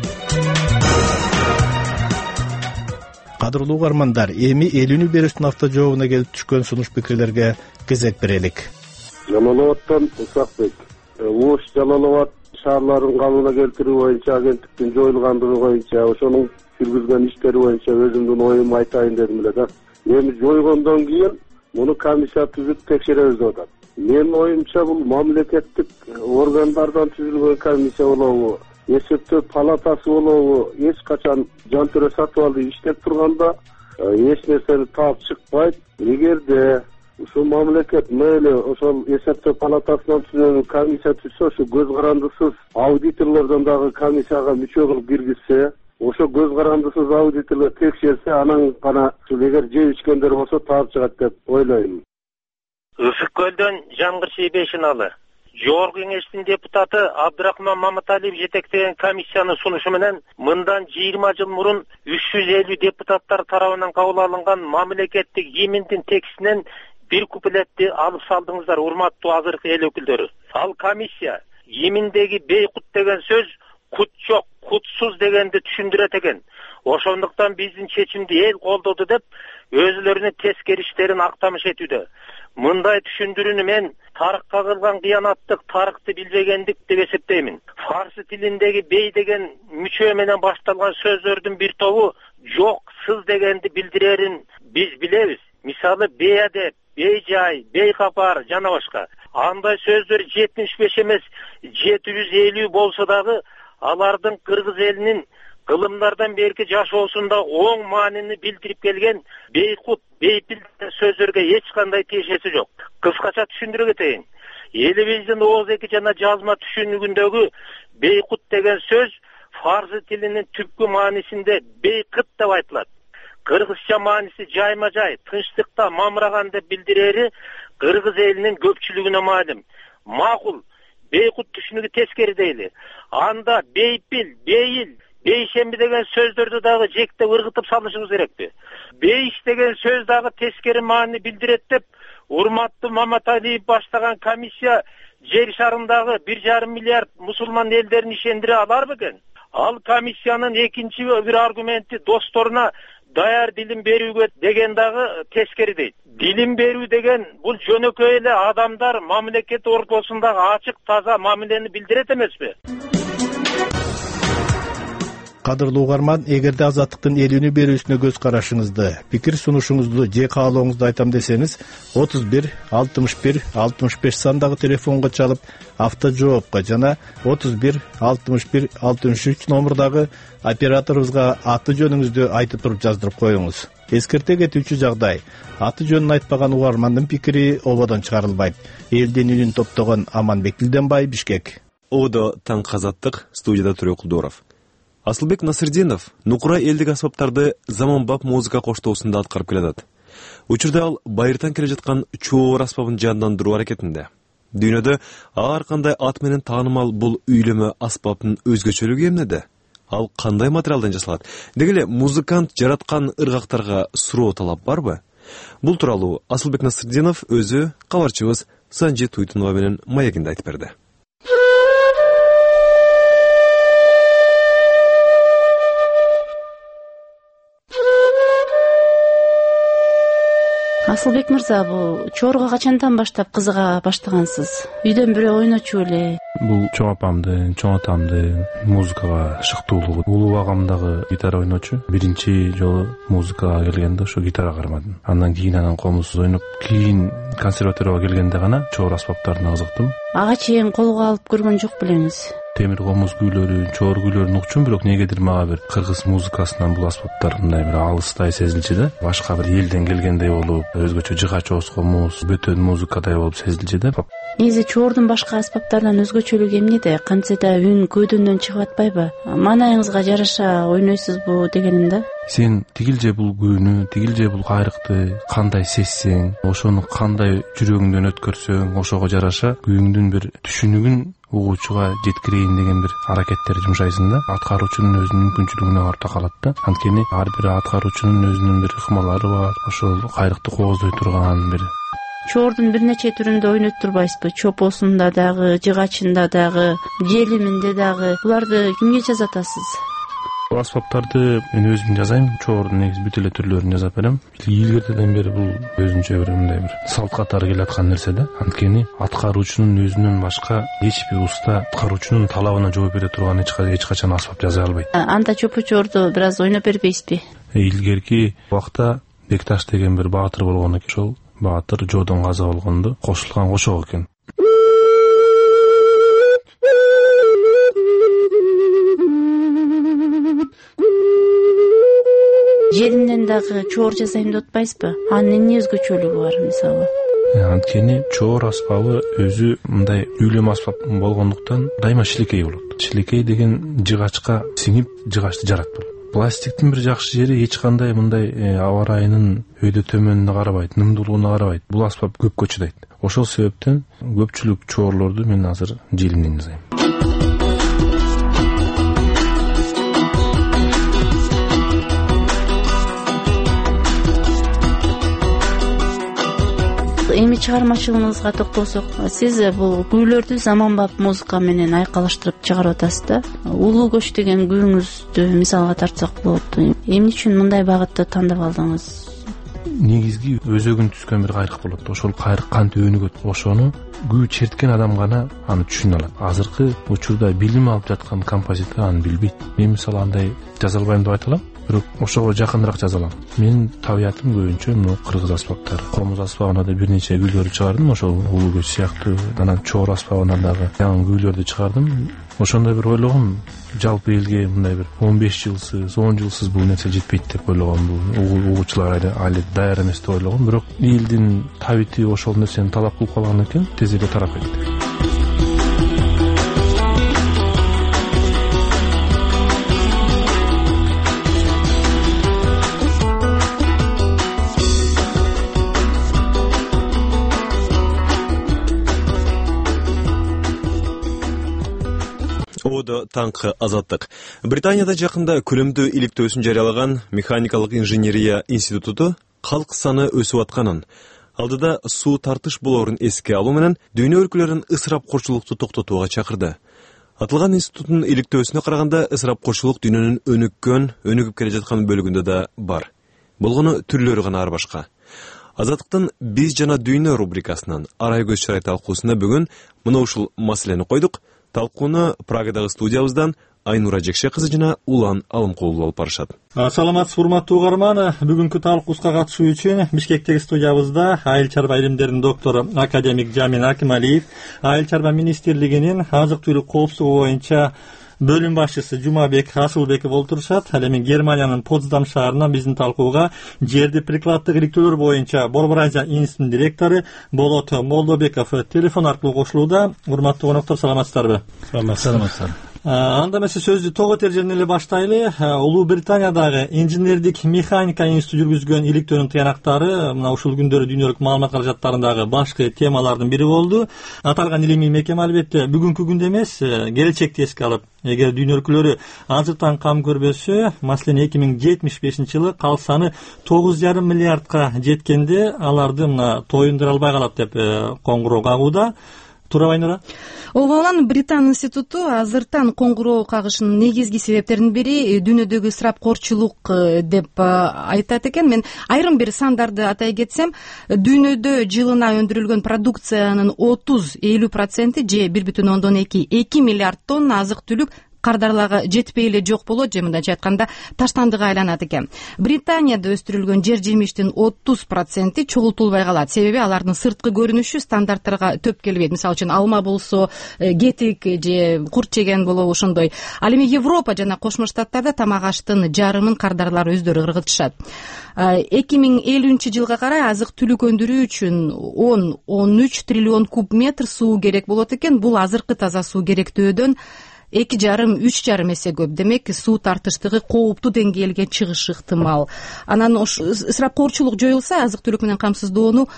Кадырлуу угармандар, эми эл үнү берүүсүнүн автожообуна келип түшкөн сунуш пикирлерге кезек берелик. Жалалабадтан Усакбек. Ош Жалалабад шаарларын калыбына келтирүү боюнча агенттиктин жоюлгандыгы боюнча, ошонун жүргүзгөн иштери боюнча өзүмдүн оюмду айтайын дедим эле да. Эми жойгондон кийин муну комиссия түзүп текшеребиз деп атат. Менин оюмча бул мамлекеттик органдардан түзүлгөн комиссия болобу, эсептөө палатасы болобу, эч качан жантөрө сатып алып иштеп турганда эч нерсени таап чыкпайт. Эгерде ушул мамлекет мейли ошол эсептөө палатасынан түзүлгөн комиссия түзсө, ошо көз карандысыз аудиторлордон дагы комиссияга мүчө кылып киргизсе, ошо көз карандысыз аудиторлор текшерсе, анан гана эгер жеп ичкендер болсо таап чыгат деп ойлойм. Ысык көлдөн Жангыр Шейбешиналы. Жогорку кеңештин депутаты Абдырахман Маматалиев жетектеген комиссиянын сунушу менен мындан 20 жыл мурун 350 депутаттар тарабынан кабыл алынган мамлекеттик гимндин текстинен бир куплетти алып салдыңыздар, урматтуу азыркы эл өкүлдөрү. Ал комиссия гимндеги бейкут деген сөз кут жок, кутсуз дегенди түшүндүрөт экен. Ошондуктан биздин чечимди эл колдоду деп өзүлөрүнүн тескери иштерин актамыш этүүдө. Мындай түшүндүрүүнү мен тарыкка кылган кыянаттык, тарыкты билбегендик деп эсептеймин. Фарсы тилиндеги бей деген мүчө менен башталган сөздөрдүн бир тобу жок, сыз дегенди билдирерин биз билебиз. Мисалы бейадеп, бейжай, бейкапар жана башка. Андай сөздөр 75 эмес 750 болсо дагы алардын кыргыз элинин кылымдардан берки жашоосунда оң маанини билдирип келген бейкут, бейпил сөздөргө эч кандай тиешеси жок. Кыскача түшүндүрө кетейин. Элибиздин ооз-эки жана жазма түшүнүгүндөгү бейкут деген сөз фарсы тилинин түпкү маанисинде бейкыт деп айтылат. Кыргызча мааниси жайма-жай, тынчтыкта мамыраган деп билдирери кыргыз элинин көпчүлүгүнө маалым. Макул, бейкут түшүнүгү тескери дейли. Анда бейпил, бейил, бейшемби деген сөздөрдү дагы жектеп ыргытып салышыбыз керекпи? Бейиш деген сөз дагы тескери маани билдирет деп урматтуу Маматалиев баштаган комиссия жер шарындагы 1,5 миллиард мусулман элдерин ишендире алар бекен? Ал комиссиянын экинчи бир аргументи досторуна даяр дилим берүүгө деген дагы тескери дейт. Дилим берүү деген бул жөнөкөй эле адамдар мамлекет ортосундагы ачык таза мамилени билдирет эмеспи? Кадырлуу угарман, эгерде азаттыктын элүүнү берүүсүнө көз карашыңызды, пикир сунушуңузду же каалооңузду айтам десеңиз, 31 61 65 сандагы телефонго чалып, автожоопко жана 31 61 63 номурдагы операторубузга аты жөнүңүздү айтып туруп жаздырып коюңуз. Эскерте кетүүчү жагдай: аты жөнүн айтпаган угармандын пикири ободон чыгарылбайт. Элдин үнүн топтогон Аманбек Дилденбай, Бишкек. Одо Таңк Азаттык, студияда Төрө Кулдуров. Асылбек Насырдинов нукура элдик аспаптарды заманбап музыка коштоосунда аткарып келатат. Учурда ал байыртан келе жаткан чоор аспабын жандандыруу аракетинде. Дүйнөдө ар кандай ат менен таанымал бул үйлөмө аспаптын өзгөчөлүгү эмнеде? Ал кандай материалдан жасалат? Деги эле музыкант жараткан ыргактарга суроо талап барбы? Бул тууралуу Асылбек Насырдинов өзү кабарчыбыз Санжи Туйтунова менен маегинде айтып берди. Асылбек мырза, бул чоорго качандан баштап кызыга баштагансыз? Үйдөн бирөө ойночу эле? Бул чоң апамдын, чоң атамдын музыкага шыктуулугу. Улуу агам дагы гитара ойночу. Биринчи жолу музыкага келгенде ошо гитара кармадым. Андан кийин анан комузсуз ойноп, кийин консерваторияга келгенде гана чоор аспаптарына кызыктым. Ага чейин колго алып көргөн жок белеңиз? Темир комуз күүлөрүн, чоор күүлөрүн укчумун, бирок негедир мага бир кыргыз музыкасынан бул аспаптар мындай бир алыстай сезилчү да. Башка бир элден келгендей болуп, өзгөчө жыгач комуз, бөтөн музыкадай болуп сезилчү да. Негизи чоордун башка аспаптардан өзгөчөлүгү эмнеде? Кантсе да үн көөдөнөн чыгып атпайбы? Маанайыңызга жараша ойнойсузбу дегеним да. Сен тигил же бул күүнү, тигил же бул кайрыкты кандай сезсең, ошону кандай жүрөгүңдөн өткөрсөң, ошого жараша күүңдүн бир түшүнүгүн угуучуга жеткирейин деген бир аракеттер жумшайсың да. Аткаруучунун өзүнүн мүмкүнчүлүгүнө барып такалат да. Анткени ар бир аткаруучунун өзүнүн бир ыкмалары бар. Ошол кайрыкты кооздой турган бир чоордун бир нече түрүндө ойноп турбайсызбы? Чопосунда дагы, жыгачында дагы, желиминде дагы. Буларды кимге жазатасыз? Бул аспаптарды мен өзүм жазайм. Чоордун негизи бүт эле түрлөрүн жазап берем. Илгертеден бери бул өзүнчө бир мындай бир салт катары келаткан нерсе да. Анткени аткаруучунун өзүнөн башка эч бир уста аткаруучунун талабына жооп бере турган эч качан аспап жаза албайт. Анда чопо чоорду бир аз ойноп бербейсизби? Илгерки убакта Бекташ деген бир баатыр болгон экен. Ошол баатыр жоодон каза болгондо кошулган кошок экен. Желимден дагы чоор жасайм деп атпайсызбы? Анын эмне өзгөчөлүгү бар мисалы? Анткени чоор аспабы өзү мындай үйлөм аспап болгондуктан дайыма шилекей болот. Шилекей деген жыгачка сиңип жыгачты жаратпайт. Пластиктин бир жакшы жери эч кандай мындай аба ырайынын өйдө төмөнүнө карабайт, нымдуулугуна карабайт. Бул аспап көпкө чыдайт. Ошол себептен көпчүлүк чоорлорду мен азыр желимден жасайм. Эми чыгармачылыгыңызга токтолсок, сиз бул күүлөрдү заманбап музыка менен айкалыштырып чыгарып атасыз да. Улуу көч деген күүңүздү мисалга тартсак болот. Эмне үчүн мындай багытты тандап алдыңыз? Негизги өзөгүн түзгөн бир кайрык болот. Ошол кайрык кантип өнүгөт? Ошону күү черткен адам гана аны түшүнө алат. Азыркы учурда билим алып жаткан композитор аны билбейт. Мен мисалы андай жаза албайм деп айта алам. бирок ошого жакыныраак жаза алам. Менин табиятым көбүнчө мына кыргыз аспаптары. Комуз аспабына да бир нече гүлдөрдү чыгардым, ошол улуу көч сыяктуу. Анан чоор аспабына дагы жаңы гүлдөрдү чыгардым. Ошондой бир ойлогом, жалпы элге мындай бир 15 жылсыз, 10 жылсыз бул нерсе жетпейт деп ойлогом. Бул угуучулар али даяр эмес деп ойлогом, бирок элдин табити ошол нерсени талап кылып калган экен, тез эле тарап кетти. Ода таңкы азаттык. Британияда жакында көлөмдүү иликтөөсүн жарыялаган Механикалык инженерия институту калк саны өсүп атканын, алдыда суу тартыш болоорун эске алуу менен дүйнө өлкөлөрүн ысырапкорчулукту токтотууга чакырды. Атылган институттун иликтөөсүнө караганда ысырапкорчулук дүйнөнүн өнүгүп келе жаткан бөлүгүндө да бар. Болгону түрлөрү гана ар башка. Азаттыктын биз жана дүйнө рубрикасынан арай көз чырай талкуусуна бүгүн мына ушул маселени койдук. Талкууну Прагадагы студиябыздан Айнура Жекше кызы жана Улан Алымкулов алып барышат. Саламатсыз урматтуу угарман, бүгүнкү талкуuска катышуу үчүн Бишкектеги студиябызда айыл чарба илимдеринин доктору академик Жамин Акималиев, айыл чарба министрлигинин азык-түлүк коопсуздугу боюнча бөлүм башчысы Жумабек Асылбеков олтурушат. Ал эми Германиянын Потсдам шаарынан биздин талкууга жерди прикладдык иликтөөлөр боюнча Борбор Азия институтунун директору Болот Молдобеков телефон аркылуу кошулууда. Урматтуу коноктор, саламатсыздарбы? Саламатсыздар. Анда эмесе сөздү тоо көтөржөндөн эле баштайлы. Улуу Британиядагы инженердик механика институту жүргүзгөн иликтөөнүн тыянактары мына ушул күндөрү дүйнөлүк маалымат каражаттарындагы башкы темалардын бири болду. Аталган илимий мекеме албетте бүгүнкү күндө эмес, келечекти эске алып, эгер дүйнө өлкөлөрү азыртан кам көрбөсө, маселен 2075 жылы калк саны 9,5 миллиардка жеткенде аларды мына тоюндура албай калат деп коңгуроо кагууда. Туурабы, Айнура? Ооба, Британ институту азыртан коңгуроо кагышынын негизги себептеринин бири дүйнөдөгү ысырапкорчулук деп айтат экен. Мен айрым бир сандарды атай кетсем, дүйнөдө жылына өндүрүлгөн продукциянын 30-50% же 1,2 миллиард тонна азык-түлүк кардарларга жетпей эле жок болот, же мындайча айтканда таштандыга айланат экен. Британияда өстүрүлгөн жер жемиштин 30% чогултулбай калат. Себеби алардын сырткы көрүнүшү стандарттарга төп келбейт. Мисалы үчүн алма болсо, кетик же курт жеген болобу ошондой. Ал эми Европа жана Кошмо Штаттарда тамак аштын жарымын кардарлар өздөрү ыргытышат. 2050 жылга карай азык-түлүк өндүрүү үчүн 10-13 триллион куб метр суу керек болот экен. Бул азыркы таза суу керектөөдөн 2,5-3,5 эсе көп. Демек, суу тартыштыгы кооптуу деңгээлге чыгышы ыктымал. Анан ысырапкорчулук жоюлса, азык-түлүк менен камсыздоону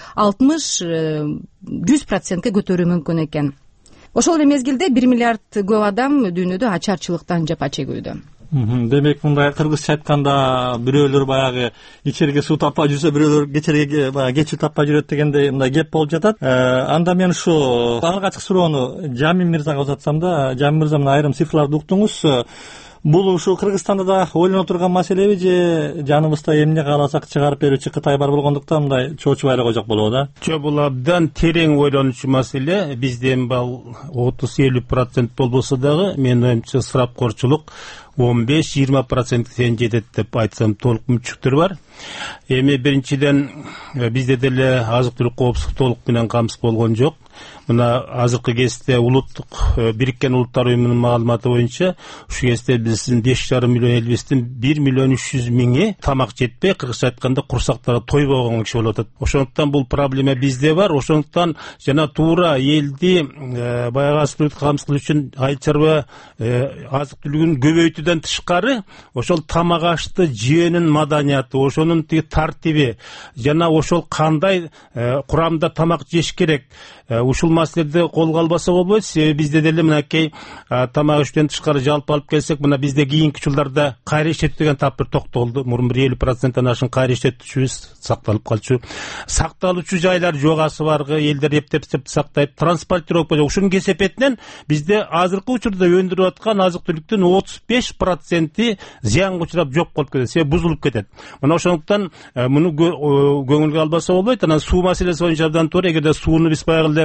60-100%ке көтөрүү мүмкүн экен. Ошол эле мезгилде 1 миллиард көп адам дүйнөдө ачарчылыктан жапа чегүүдө. Демек, мындай кыргызча айтканда, бирөөлөр баягы ичерге суу таппай жүрсө, бирөөлөр кечерге кечүү таппай жүрөт дегендей мындай кеп болуп жатат. Анда мен ушу алгачкы суроону Жамин мырзага узатсам да, Жамин мырза, мына айрым цифрларды уктуңуз. Бул ушу Кыргызстанда да ойлоно турган маселеби, же жаныбызда эмне кааласак чыгарып берүүчү Кытай бар болгондуктан мындай чоочубай эле койсок болобу да? Жок, бул абдан терең ойлонуучу маселе. Бизде бул 30-50% болбосо дагы, менин оюмча ысырапкорчулук 15-20% тең жетет деп айтсам толук мүмкүнчүлүктөр бар. Эми биринчиден бизде деле азык-түлүк коопсуздук толук менен камсыз болгон жок. Мына азыркы кезде улуттук Бириккен Улуттар уюмунун маалыматы боюнча ушу кезде биздин 5,5 миллион элибиздин 1 миллион 300 миңи тамак жетпей, кыргызча айтканда курсактары тойбогон киши болуп атат. Ошондуктан бул проблема бизде бар. Ошондуктан жана туура элди баягы азык-түлүк камсыз кылуу үчүн айыл чарба азык-түлүгүн көбөйтүүдөн тышкары ошол тамак ашты жөөнүн маданияты, ошонун тартиби жана ошол кандай курамда тамак жеш керек, ушул маселеде колго албаса болбойт. Себеби бизде деле мынакей тамак иштен тышкары жалпы алып келсек, мына бизде кийинки жылдарда кайра иштетүү деген тап бир токтолду. Мурун бир 50%-тан ашын кайра иштетүүчүбүз сакталып калчу. Сакталуучу жайлар жогасы баргы, элдер эптеп сактайт, транспортировка жок. Ушунун кесепетинен бизде азыркы учурда өндүрүп аткан азык-түлүктүн 35% зыянга учурап жок болуп кетет, себеби бузулуп кетет. Мына ошондуктан муну көңүлгө албаса болбойт. Анан суу маселеси боюнча абдан туура. Эгерде сууну биз баягы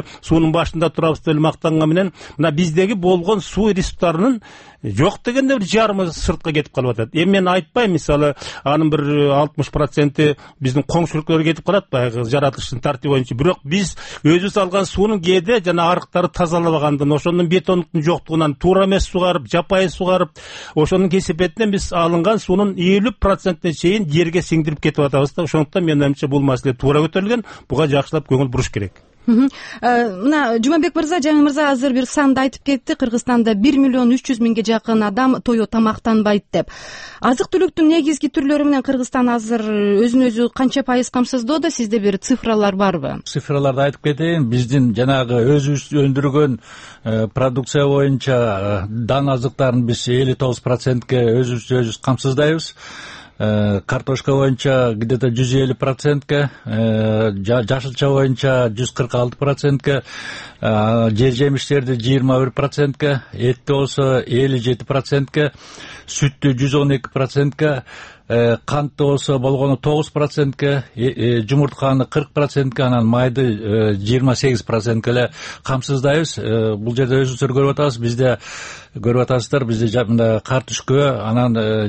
суунун башында турабыз деп мактанган менен мына биздеги болгон суу ресурстарынын жок дегенде бир жарымы сыртка кетип калып атат. Эми мен айтпайм, мисалы анын бир 60% биздин коңшулуктарга кетип калат баягы жаратылыштын тартиби боюнча. Бирок биз өзүбүз алган суунун кээде жана арыктары тазалабагандан, ошондун бетондуктун жоктугунан туура эмес сугарып, жапайы сугарып, ошонун кесепетинен биз алынган суунун 50%-не чейин жерге сиңдирип кетип атабыз да. Ошондуктан менин оюмча бул маселе туура көтөрүлгөн, буга жакшылап көңүл буруш керек. Мына Жумабек мырза, Жамил мырза азыр бир санды айтып кетти. Кыргызстанда 1,3 миллион жакын адам тою тамактанбайт деп. Азык түлүктүн негизги түрлөрү менен Кыргызстан азыр өзүн өзү канча пайыз камсыздоодо? Сизде бир цифралар барбы? Цифраларды айтып кетейин. Биздин жанагы өзүбүз өндүргөн продукция боюнча дан азыктарын биз 59%ке өзүбүз камсыздайбыз. Картошка боюнча где-то 150%ке, жашылча боюнча 146%ке, жер жемиштерди 21%ке, этти болсо 57%ке, сүттү 112%ке, кантты болсо болгону 9%ке, жумуртканы 40%ке, анан майды 28%ке эле камсыздайбыз. Бул жерде өзүңүздөр көрүп атасыз, бизде көрүп атасыздар, бизде мында картүшкө, анан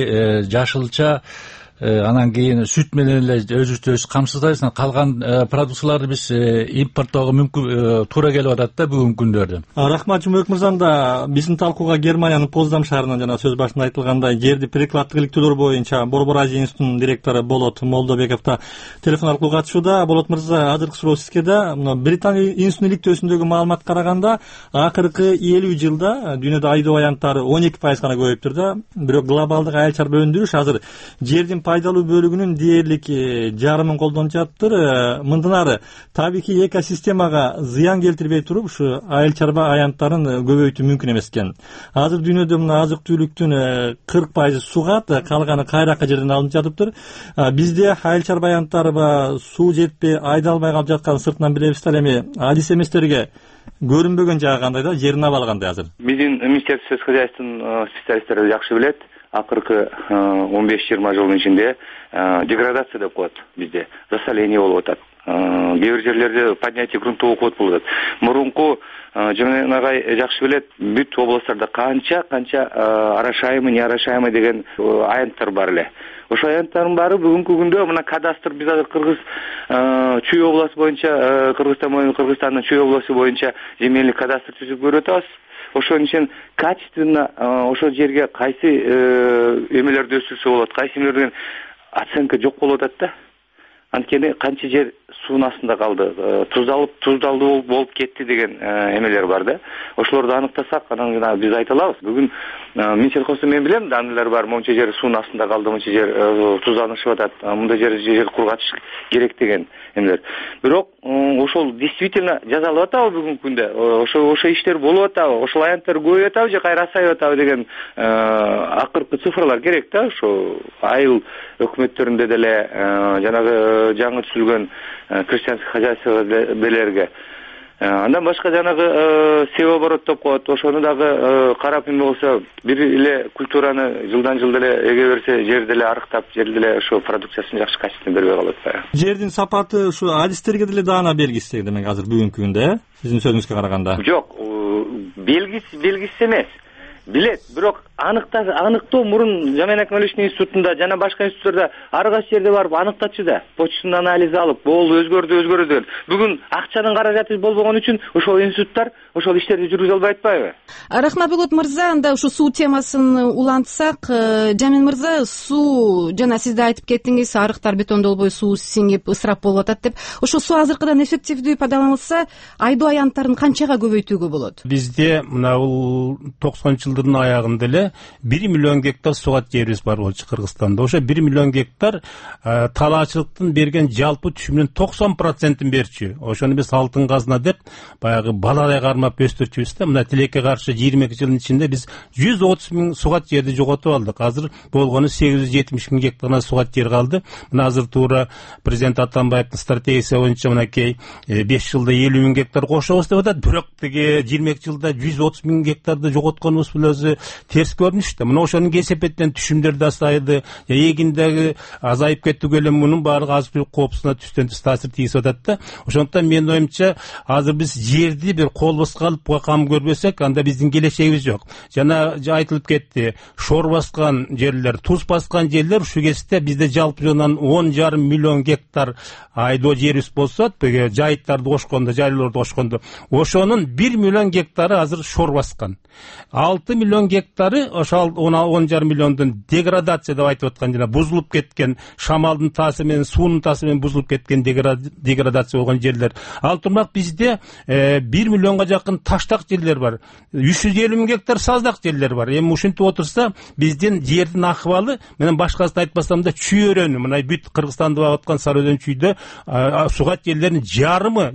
жашылча, анан кийин сүт менен эле өзүбүз камсыздайбыз. Калган продукцияларды биз импорттоого мүмкүн туура келип атат да бүгүнкү күндөрдө. Рахмат Жумабек мырзам. Да биздин талкууга Германиянын Поздам шаарынан жана сөз башында айтылгандай жерди перекладтык иликтөөлөр боюнча Борбор Азия институтунун директору Болот Молдобеков да телефон аркылуу катышууда. Болот мырза, азыркы суроо сизге да. Британия институтунун иликтөөсүндөгү маалыматка караганда акыркы 50 жылда дүйнөдө айдоо аянттары 12% гана көбөйүптүр да. Бирок глобалдык айыл чарба өндүрүш азыр жердин пайдалуу бөлүгүнүн дээрлик жарымын колдонуп жатыптыр. Мындан ары табигый экосистемага зыян келтирбей туруп ушу айыл чарба аянттарын көбөйтүү мүмкүн эмес экен. Азыр дүйнөдө мына азык түлүктүн 40% сугат, калганы кайракка жерден алынып жатыптыр. Бизде айыл чарба аянттары суу жетпей айдалбай калып жатканын сыртынан билебиз да. Эми адис эместерге көрүнбөгөн жагы кандай да, жерин абалы кандай азыр? Биздин Министерство сельскохозяйственных специалисттери жакшы билет. Акыркы 15-20 жылдын ичинде деградация деп коет бизде, засоление болуп атат. Кээ бир жерлерде поднятие грунтового воды болуп атат. Мурунку Жамин агай жакшы билет, бүт областтарда канча орошаемый, неорошаемый деген аянттар бар эле. Ошо аянттардын баары бүгүнкү күндө мына кадастр биз азыр Кыргыз Чүй областы боюнча, Кыргызстандын Чүй областы боюнча земельный кадастр түзүп көрүп атабыз. Ошон үчүн качественно ошол жерге кайсы эмелерди өстүрсө болот, кайсы эмелерден оценка жок болуп атат да. Анткени канча жер суунун астында калды, туздалдуу болуп кетти деген эмелер бар да. Ошолорду аныктасак, анан биз айта алабыз. Бүгүн Минсельхозда мен билем, данныйлар бар, монча жер суунун астында калды, монча жер тузданышып атат, мындай жер кургатыш керек деген эмелер. Бирок ошол действительно жазалып атабы бүгүнкү күндө? Ошо иштер болуп атабы? Ошол аянттар көбөйүп атабы же кайра азайып атабы деген акыркы цифрлар керек да. Ошо айыл өкмөттөрүндө деле жанагы жаңы түзүлгөн крестьянский хозяйстволерге. Андан башка жанагы севооборот деп коет, ошону дагы карап эме болсо, бир эле культураны жылдан жылда эле эге берсе, жерди эле арыктап, жерди эле ошо продукциясын жакшы качественно бербей калат. Жердин сапаты ушу адистерге деле даана белгиси демек азыр бүгүнкү күндө, сиздин сөзүңүзгө караганда. Жок, белгиси эмес. Билет, бирок аныктоо мурун Жамин Акмаловичтин институтунда жана башка институттарда ар кайсы жерде барып аныктатчы да. Почтунун анализ алып, болду өзгөрдү деген. Бүгүн акчанын каражаты болбогон үчүн ошол институттар ошол иштерди жүргүзө албай атпайбы? Рахмат Болот мырза, анда ушу суу темасын улантсак, Жамин мырза, суу жана сиз да айтып кеттиңиз, арыктар бетондолбой суу сиңип ысырап болуп атат деп. Ошо суу азыркыдан эффективдүү пайдаланылса, айдоо аянттарын канчага көбөйтүүгө болот? Бизде мына бул 90-жылдын аягында эле 1 миллион гектар сугат жерибиз бар болчу Кыргызстанда. Ошо 1 миллион гектар талаачылыктын берген жалпы түшүмүнүн 90%-ын берчү. Ошону биз алтын казына деп баягы баладай кармап өстүрчүбүз да. Мына тилекке каршы 22 жылдын ичинде биз 130 миң сугат жерди жоготуп алдык. Азыр болгону 870 миң гектардан сугат жер калды. Мына азыр туура президент Атамбаевдин стратегиясы боюнча мынакей 5 жылда 50 миң гектар кошобуз деп атат. Бирок тиги 22 жылда 130 миң гектарды жоготконубуз өзү терс көрүнүш да. Мына ошонун кесепеттен түшүмдөр да азайды, эгиндеги азайып кеттиги эле мунун баардыгы азык түлүк коопсуздугуна түстөн түз таасир тийгизип атат да. Ошондуктан менин оюмча азыр биз жерди бир кол баскан алып кам көрбөсөк, анда биздин келечегибиз жок. Жана айтылып кетти, шор баскан жерлер, туз баскан жерлер ушу кезекте бизде жалпы жонан 10,5 миллион гектар айдоо жерибиз болсо, жайыттарды кошкондо, жайлоорду кошкондо, ошонун 1 миллион гектары азыр шор баскан. 6 миллион гектары ошол 10,5 миллиондун деградация деп айтып аткан, жана бузулуп кеткен, шамалдын таасири менен, суунун таасири менен бузулуп кеткен деградация болгон жерлер. Ал турмак бизде 1 миллионго жакын таштак жерлер бар. 350 миң гектар саздак жерлер бар. Эми ушинтип отурса, биздин жердин акыбалы менен башкасын айтпасам да чүй-өрөнү, мына бүт Кыргызстанды багып аткан Сары өзөн чүйдө сугат жерлеринин жарымы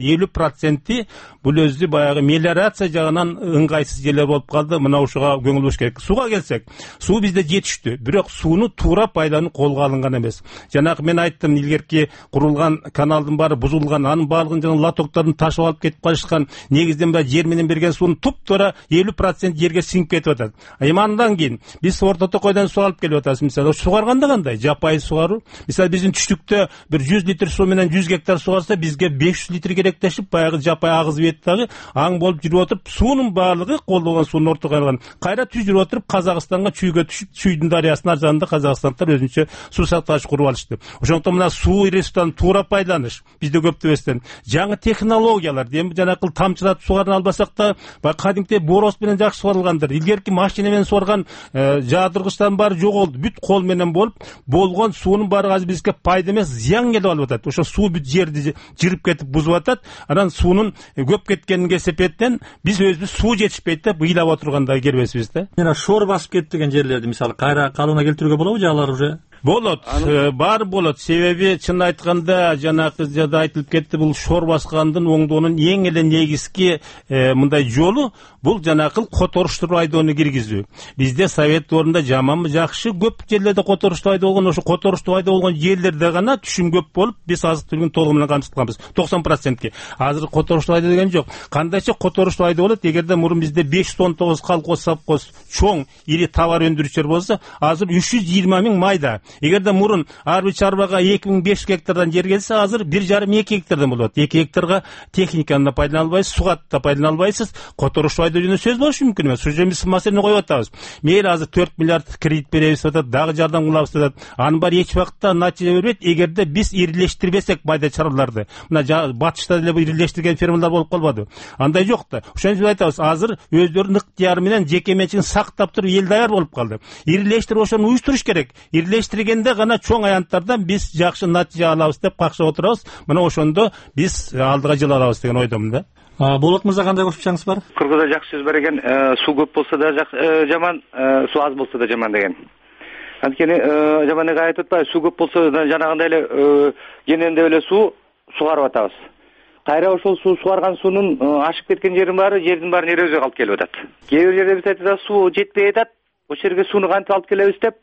50% бул өзү баягы мелиорация жагынан ыңгайсыз жерлер болуп калды. Мына ушуга көңүл буруш керек. Сууга келсек, суу бизде жетиштүү, бирок сууну туура пайдалануу колго алынган эмес. Жанагы мен айттым, илгерки курулган каналдын баары бузулган, анын баардыгын жана лотоктордун ташып алып кетип калышкан. Негизден баары жер менен берген суунун туп-туура 50% жерге сиңип кетип атат. Эми андан кийин биз Орто Токойдон суу алып келип атабыз. Мисалы, сугарганда кандай? Жапайы сугаруу. Мисалы, биздин түштүктө бир 100 литр суу менен 100 гектар сугарса, бизге 500 литр керектешип, баягы жапайы агызып этти, аң болуп жүрүп отуруп, суунун баардыгы колдогон суунун ортого калган. Кайра түз жүрүп отуруп, Казакстанга чүйгө түшүп, чүйдүн дарыясынын ар жагында казакстандыктар өзүнчө суу сакташ куруп алышты. Ошондуктан мына суу ресурстарын туура пайдаланыш бизде көптөбөстөн жаңы технологиялар, жанакыл тамчылатып сугарып албасак да, кадимки бороз менен жакшы сугарылгандыр. Илгерки машина менен сугарган жаадыргычтардын баары жоголду. Бүт кол менен болгон суунун баары азыр бизге пайда эмес, зыян келип алып атат. Ошо суу бүт жерди жырып кетип бузуп атат. Анан суунун көп кеткенин кесепеттен биз өзүбүз суу жетишпейт деп ыйлап отургандай келбесиз да. Жана шор басып кеттиген жерлерди мисалы кайра калыбына келтирүүгө болобу же алар уже? Болот, баары болот. Себеби чын айтканда жанакы жада айтылып кетти, бул шор баскандын оңдоонун эң эле негизги мындай жолу бул жанакыл которуштуу айдоону киргизүү. Бизде совет доорунда жаманбы жакшы көп жерлерде которуштуу айдоо болгон, ошо которуштуу айдоо болгон жерлерде гана түшүм көп болуп, биз азык түлүгүн толугу менен камсытканбыз. 90%. Азыр которуштуу айдоо деген жок. Кандайча которуштуу айдоо болот? Эгерде мурун бизде 519 колхоз, совхоз, чоң ири товар өндүрүүчүлөр болсо, азыр 320 миң майда. Эгерде мурун ар бир чарбага 2500 гектардан жер келсе, азыр 1,5-2 гектардан болот. 2 гектарга техниканы да пайдалана албайсыз, сугатты да пайдалана албайсыз. Которуштуу айдоо жөнүндө сөз болушу мүмкүн эмес. Ошо биз маселени коюп атабыз. Мейли азыр 4 миллиард кредит беребиз деп атат, дагы жардам кылабыз деп атат. Анын баары эч убакта натыйжа бербейт, эгерде биз ирилештирбесек майда чарбаларды. Мына батышта деле ирилештирген фермалар болуп калбады. Андай жок да. Ошон үчүн айтабыз, азыр өздөрүнүн ыктыяры менен жеке менчигин сактап туруп эл даяр болуп калды. Ирилештирип ошону уюштуруш керек. Ирилештиргенде гана чоң аянттардан биз жакшы натыйжа алабыз деп какшап отурабыз. Мына ошондо биз алдыга жыла алабыз деген ойдомун да. Болот мырза, кандай кошумчаңыз бар? Кыргызда жакшы сөз бар экен, суу көп болсо да жаман, суу аз болсо да жаман деген. Анткени жаман эле айтып атпайбы, суу көп болсо да жанагындай эле кененде эле суу сугарып атабыз. Кайра ошол суу сугарган суунун ашып кеткен жердин баарын эрозия калып келип атат. Кээ бир жерде биз айтабыз, суу жетпей атат, ошол жерге сууну кантип алып келебиз деп,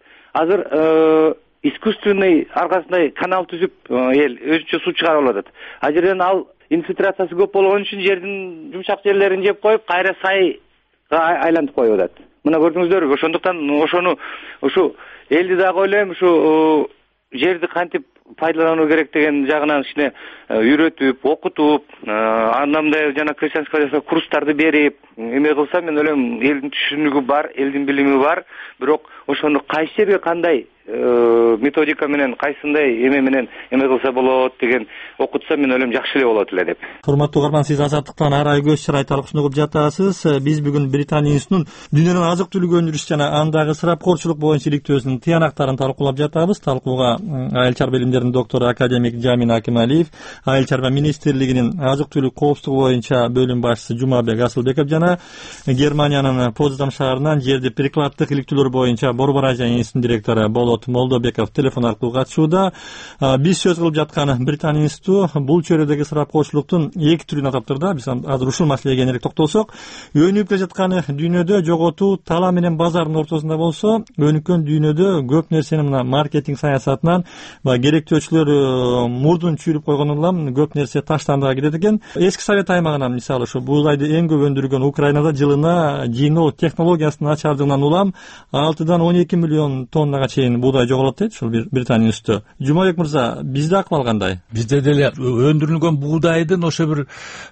азыр искусственный аркасындай канал түзүп эл өзүнчө суу чыгарып алып атат. А жерден ал инфильтрациясы көп болгон үчүн жердин жумшак жерлерин жеп коюп, кайра сайга айлантып коюп атат. Мына көрдүңүздөрбү, ошондуктан ушу элди дагы ойлойм, ушу жерди кантип пайдалануу керек деген жагынан кичине үйрөтүп, окутуп, андамдай жана крестьянский курстарды берип, эме кылса, мен ойлойм, элдин түшүнүгү бар, элдин билими бар, бирок ошону кайсы жерге кандай методика менен, кайсындай эме менен эме кылса болот деген окутса, мен ойлойм жакшы эле болот эле деп. Урматтуу угарман, сиз Азаттыктан ар ай көз чырай талкуусун угуп жатасыз. Биз бүгүн Британия институтунун дүйнөнүн азык түлүк өндүрүш жана андагы ысырапкорчулук боюнча иликтөөсүнүн тыянактарын талкуулап жатабыз. Талкууга айыл чарба илимдеринин доктору академик Жамин Акималиев, айыл чарба министрлигинин азык түлүк коопсуздугу боюнча бөлүм башчысы Жумабек Асылбеков жана Германиянын Потсдам шаарынан жерди прикладдык иликтөөлөр боюнча Борбор Азия институтунун директору Болот Жомот Молдобеков телефон аркылуу катышууда. Биз сөз кылып жаткан Британия институту бул чөйрөдөгү ысырапкорчулуктун эки түрүн атаптыр да. Биз азыр ушул маселеге кененирээк токтолсок, өнүгүп келе жаткан дүйнөдө жоготуу талап менен базардын ортосунда болсо, өнүккөн дүйнөдө көп нерсени мына маркетинг саясатынан керектөөчүлөр мурдун чүйрүп койгон улам көп нерсе таштандыга кетет экен. Эски Совет аймагынан мисалы ушу буудайды эң көп өндүргөн Украинада жылына жыйноо технологиясынын начардыгынан улам 6-12 миллион тоннага чейин буудай жоголот дейт ушул Британия институту. Жумабек мырза, бизде акыбал кандай? Бизде деле өндүрүлгөн буудайдын ошо бир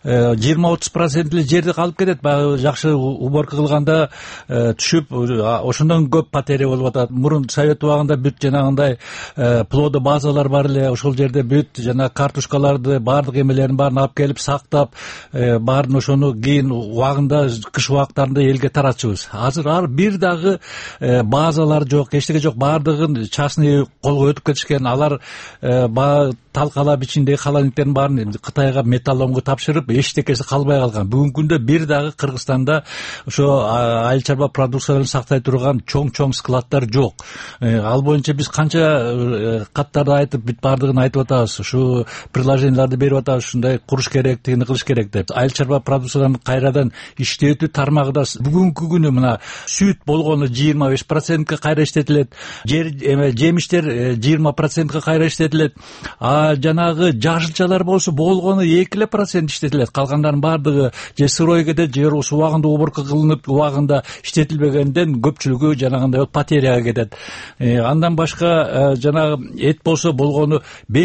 20-30% эле жерди калып кетет. Баягы жакшы уборка кылганда түшүп, ошондон көп потеря болуп атат. Мурун Совет убагында бүт жанагындай плодо базалар бар эле, ошол жерде бүт жана картошкаларды, баардык эмелерин баарын алып келип сактап, баарын ошону кийин убагында кыш убактарында элге таратчубуз. Азыр ар бир дагы базалар жок, эчтеке жок, баардыгын частный колго өтүп кетишкен. Алар талкалап ичиндеги холодильниктердин баарын Кытайга металломго тапшырып, эчтекеси калбай калган. Бүгүнкү күндө бир дагы Кыргызстанда ошо айыл чарба продукцияларын сактай турган чоң складдар жок. Ал боюнча биз канча каттарды айтып, бүт баардыгын айтып атабыз. Ушу приложенияларды берип атабыз, ушундай куруш керек, тигини кылыш керек деп. Айыл чарба продукцияларын кайрадан иштетүү тармагы да бүгүнкү күнү мына сүт болгону 25%га кайра иштетилет, жемиштер 20%га кайра иштетилет. Жанагы жашылчалар болсо болгону 2% иштетилет. Калгандарынын баардыгы же сырой кетет, же убагында уборка кылынып, убагында иштетилбегенден көпчүлүгү жанагындай потеряга кетет. Андан башка жанагы эт болсо болгону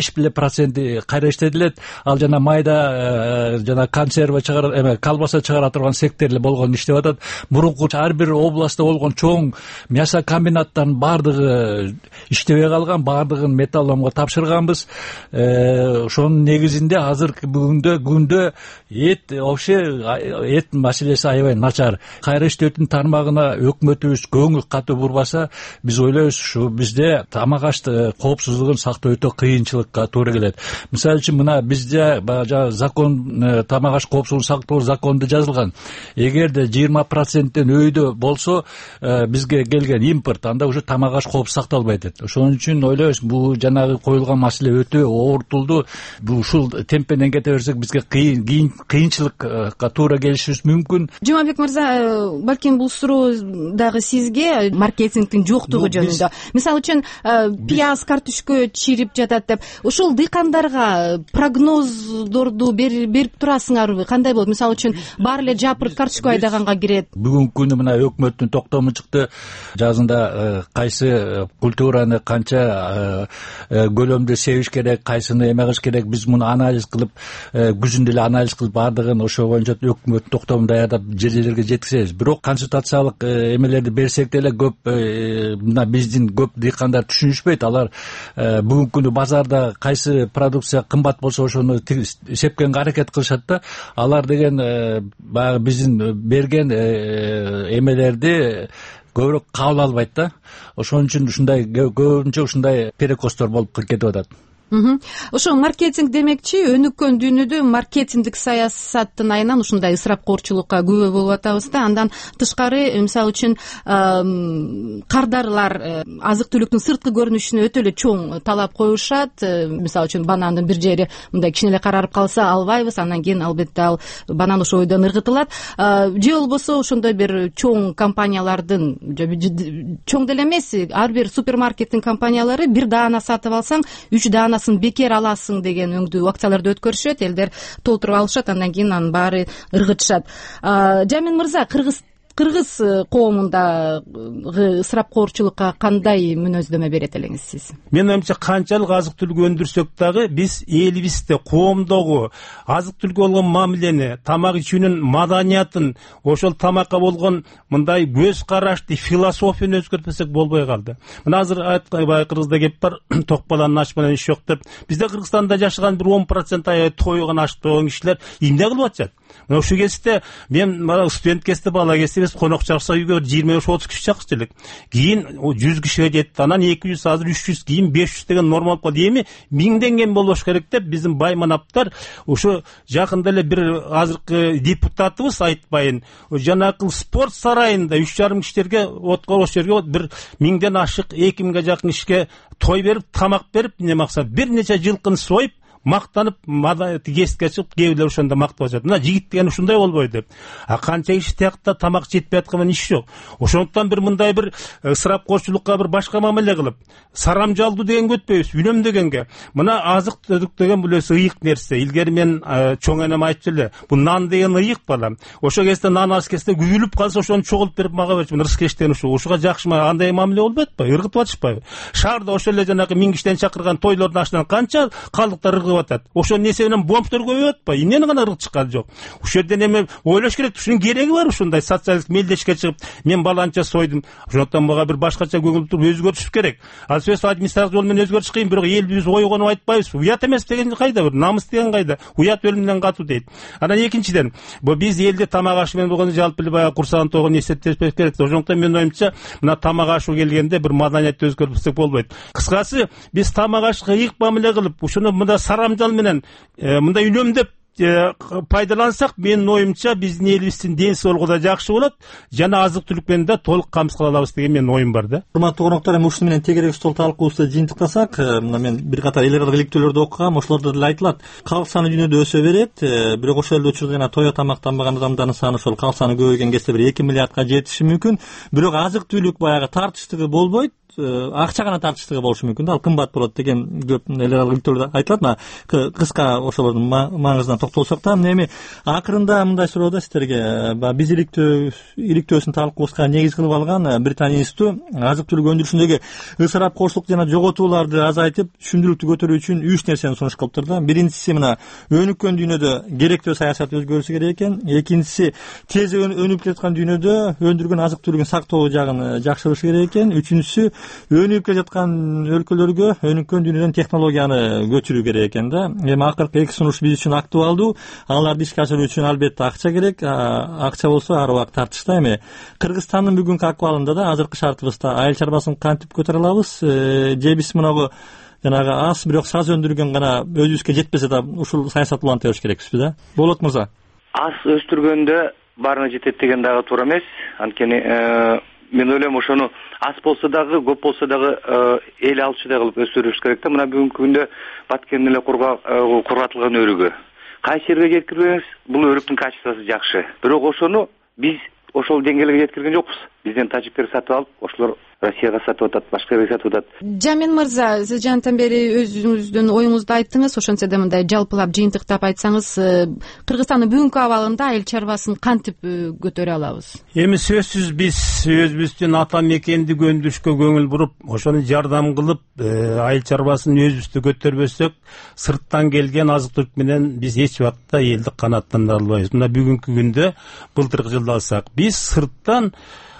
5% кайра иштетилет. Ал жана майда жана консерва чыгара, колбаса чыгара турган сектор эле болгону иштеп атат. Мурунку ар бир областта болгон чоң мясо комбинаттарынын баардыгы иштебей калган, баардыгын металломго тапшырганбыз. Ошонун негизинде азыркы бүгүндө күндө эт маселеси аябай начар. Кайра иштетүүнүн тармагына өкмөтүбүз көңүл катуу бурбаса, биз ойлойбуз ушу бизде тамак аш коопсуздугун сактоо өтө кыйынчылыкка туура келет. Мисалы үчүн мына бизде закон, тамак аш коопсуздугун сактоо законунда жазылган. Эгерде 20%ден өйдө болсо, бизге келген импорт, анда уже тамак аш коопсуз сакталбайт дейт. Ошон үчүн ойлойбуз, бул жанагы коюлган маселе өтө оорутулду. Ушул темп менен кете берсек, бизге кыйынчылыкка туура келишибиз мүмкүн. Жумабек мырза, балким бул суроо дагы сизге маркетингдин жоктугу жөнүндө. Мисалы үчүн пияз, картошка чирип жатат деп, ушул дыйкандарга прогноздорду берип турасыңарбы? Кандай болот? Мисалы үчүн баары эле жапырт картошка айдаганга кирет. Бүгүнкү күнү мына өкмөттүн токтому чыкты. Жазында кайсы культураны канча көлөмдө себиш керек, кайсыны эме кылыш керек, биз муну анализ кылып, күзүндө эле анализ кылып, баардыгын ошо боюнча өкмөт токтомун даярдап жерлерге жеткизебиз. Бирок консультациялык эмелерди берсек деле көп мына биздин көп дыйкандар түшүнүшпөйт. Алар бүгүнкү күнү базарда кайсы продукция кымбат болсо ошону сепкенге аракет кылышат да. Алар деген баягы биздин берген эмелерди көбүрөөк кабыл албайт да. Ошон үчүн ушундай көбүнчө ушундай перекостор болуп кетип атат. Ошо маркетинг демекчи, өнүккөн дүйнөдө маркетингдик саясаттын айынан ушундай ысырапкорчулукка күбө болуп атабыз да. Андан тышкары, мисалы үчүн кардарлар азык түлүктүн сырткы көрүнүшүнө өтө эле чоң талап коюшат. Мисалы үчүн банандын бир жери мындай кичине эле карарып калса албайбыз, андан кийин албетте ал банан ошо ойдон ыргытылат. Же болбосо ошондой бир чоң компаниялардын, чоң деле эмес, ар бир супермаркеттин компаниялары бир даана сатып алсаң 3 даана бекер аласың деген өңдүү акцияларды өткөрүшөт, элдер толтуруп алышат, андан кийин анын баары ыргытышат. Жамин мырза, кыргыз коомундагы ысырапкорчулукка кандай мүнөздөмө берет элеңиз сиз? Менин оюмча, канчалык азык түлүк өндүрсөк дагы биз элибизде, коомдогу азык түлүккө болгон мамилени, тамак ичүүнүн маданиятын, ошол тамакка болгон мындай көз карашты, философияны өзгөртпөсөк болбой калды. Мына азыр айткандай Кыргызда кеп бар, ток баланын аш менен иш жок деп. Бизде Кыргызстанда жашаган бир 10% тойгон аш тойгон кишилер эмне кылып атышат? мына ушул кезде мен студент кезде бала кезде биз конок чакса үйгө 25-30 киши чакырчу элек. Кийин 100 кишиге жетти, анан 200, азыр 300, кийин 500 деген норма болуп калды. Эми 1000 кем болбош керек деп биздин бай манаптар ушу жакында эле бир азыркы депутатыбыз айтпайын, жанакы спорт сарайында 3,5 кишилерге отко бош жерге бир 1000ден ашык 2000ге жакын ишке той берип, тамак берип, эмне максат бир нече жылкын союп мактанып гестке чыгып кээбилер ошондо мактап атат. Мына жигит деген ушундай болбойт деп. Канча киши тиякта тамак жетпей аткан иш жок. Ошондуктан бир мындай бир ысырапкорчулукка бир башка мамиле кылып, сарамжалдуу дегенге өтпөйбүз, үнөм дегенге. Мына азык-түлүк деген бул өзү ыйык нерсе. Илгери мен чоң энем айтчу эле, бул нан деген ыйык балам. Ошо кезде нан аз кезде күйүлүп калса ошону чогултуп берип мага берчү. Рыскеш деген ушуга жакшы андай мамиле болбойт ба? Ыргытып атышпайбы? Шаарда ошо эле жанагы 1000 кишиден чакырган тойлордун ашынан канча калдыктар атат. Ошонун эсебинен бомбтор көбөйөт ба? Эмнени гана ыргыт чыккан жок. Ушул жерден эме ойлош керек, ушунун кереги бар ушундай социалдык мелдешке чыгып, мен баланча сойдум. Ошондон мага бир башкача көңүл туруп өзгөртүш керек. Ал сөз администрация жол менен өзгөртүш кыйын, бирок элибиз ойгонуп айтпайбыз. Уят эмес деген кайда, бир намыс деген кайда? Уят өлүмдөн катуу дейт. Анан экинчиден, бу биз элде тамак ашы менен болгондо жалпы эле баягы курсаган тойгон эсептешпеш керек. Ошондуктан мен оюмча, мына тамак ашы келгенде бир маданиятты өзгөртсөк болбойт. Кыскасы, биз тамак ашка ыйык мамиле кылып, ушуну мында сарамжал менен мындай үнөмдөп пайдалансак, менин оюмча биздин элибиздин ден соолугу да жакшы болот, жана азык-түлүк менен да толук камсыз кыла алабыз деген менин оюм бар да. Урматтуу коноктор, эми ушуну менен тегерек стол талкуубузду жыйынтыктасак, мына мен бир катар эл аралык иликтөөлөрдү окугам, ошолордо деле айтылат. Калк саны дүйнөдө өсө берет, бирок ошол эле учурда жана тое тамактанбаган адамдардын саны ошол калк саны көбөйгөн кезде бир 2 миллиардка жетиши мүмкүн. Бирок азык-түлүк баягы тартыштыгы болбойт. Акча гана тартыштыгы болушу мүмкүн да, ал кымбат болот деген көп эл аралык иликтөөлөрдө айтылат. Мына кыска ошолордун маңызына токтолсок да, эми акырында мындай суроо да сиздерге. Биз иликтөөсүн талкуубузга негиз кылып алган Британия институту азык-түлүк өндүрүшүндөгү ысырапкорчулук жана жоготууларды азайтып, түшүндүрүктү көтөрүү үчүн 3 нерсени сунуш кылыптыр да. Биринчиси мына өнүккөн дүйнөдө керектөө саясат өзгөрүшү керек экен. Экинчиси тез өнүгүп жаткан дүйнөдө өндүргөн азык-түлүгүн сактоо жагын жакшыртыш керек экен. Үчүнчүсү өнүгүп келе жаткан өлкөлөргө өнүккөн дүйнөдөн технологияны көчүрүү керек экен да. Эми акыркы эки сунуш биз үчүн актуалдуу. Аларды ишке ашыруу үчүн албетте акча керек. Акча болсо ар убакыт тартышта. Эми Кыргызстандын бүгүнкү акыбалында да азыркы шартыбызда айыл чарбасын кантип көтөрө алабыз? Же биз мынагу жанагы аз бирок саз өндүргөн гана өзүбүзгө жетпесе да ушул саясат уланта бериш керекпизби да? Болот мырза. Аз өстүргөндө баарына жетет деген дагы туура эмес. Анткени мен ойлойм ошону аз болсо дагы, көп болсо дагы эл алчудай кылып өстүрүш керек да. Мына бүгүнкү күндө Баткен эле кургатылган өрүгө кайсы жерге жеткирбеңиз, бул өрүктүн качествосу жакшы. Бирок ошону биз ошол деңгээлге жеткирген жокпуз. Бизден тажиктер сатып алып, ошолор Россияга сатып атат, башка жерге сатып атат. Жамин мырза, сиз жантан бери өзүңүздүн оюңузду айттыңыз, ошентсе да мындай жалпылап жыйынтыктап айтсаңыз, Кыргызстандын бүгүнкү абалында айыл чарбасын кантип көтөрө алабыз? Эми сөзсүз биз өзүбүздүн ата мекенди өндүрүшкө көңүл буруп, ошону жардам кылып, айыл чарбасын өзүбүздү көтөрбөсөк, сырттан келген азык-түлүк менен биз эч убакта элди канааттандыра албайбыз. Мына бүгүнкү күндө былтыркы жылды алсак, биз сырттан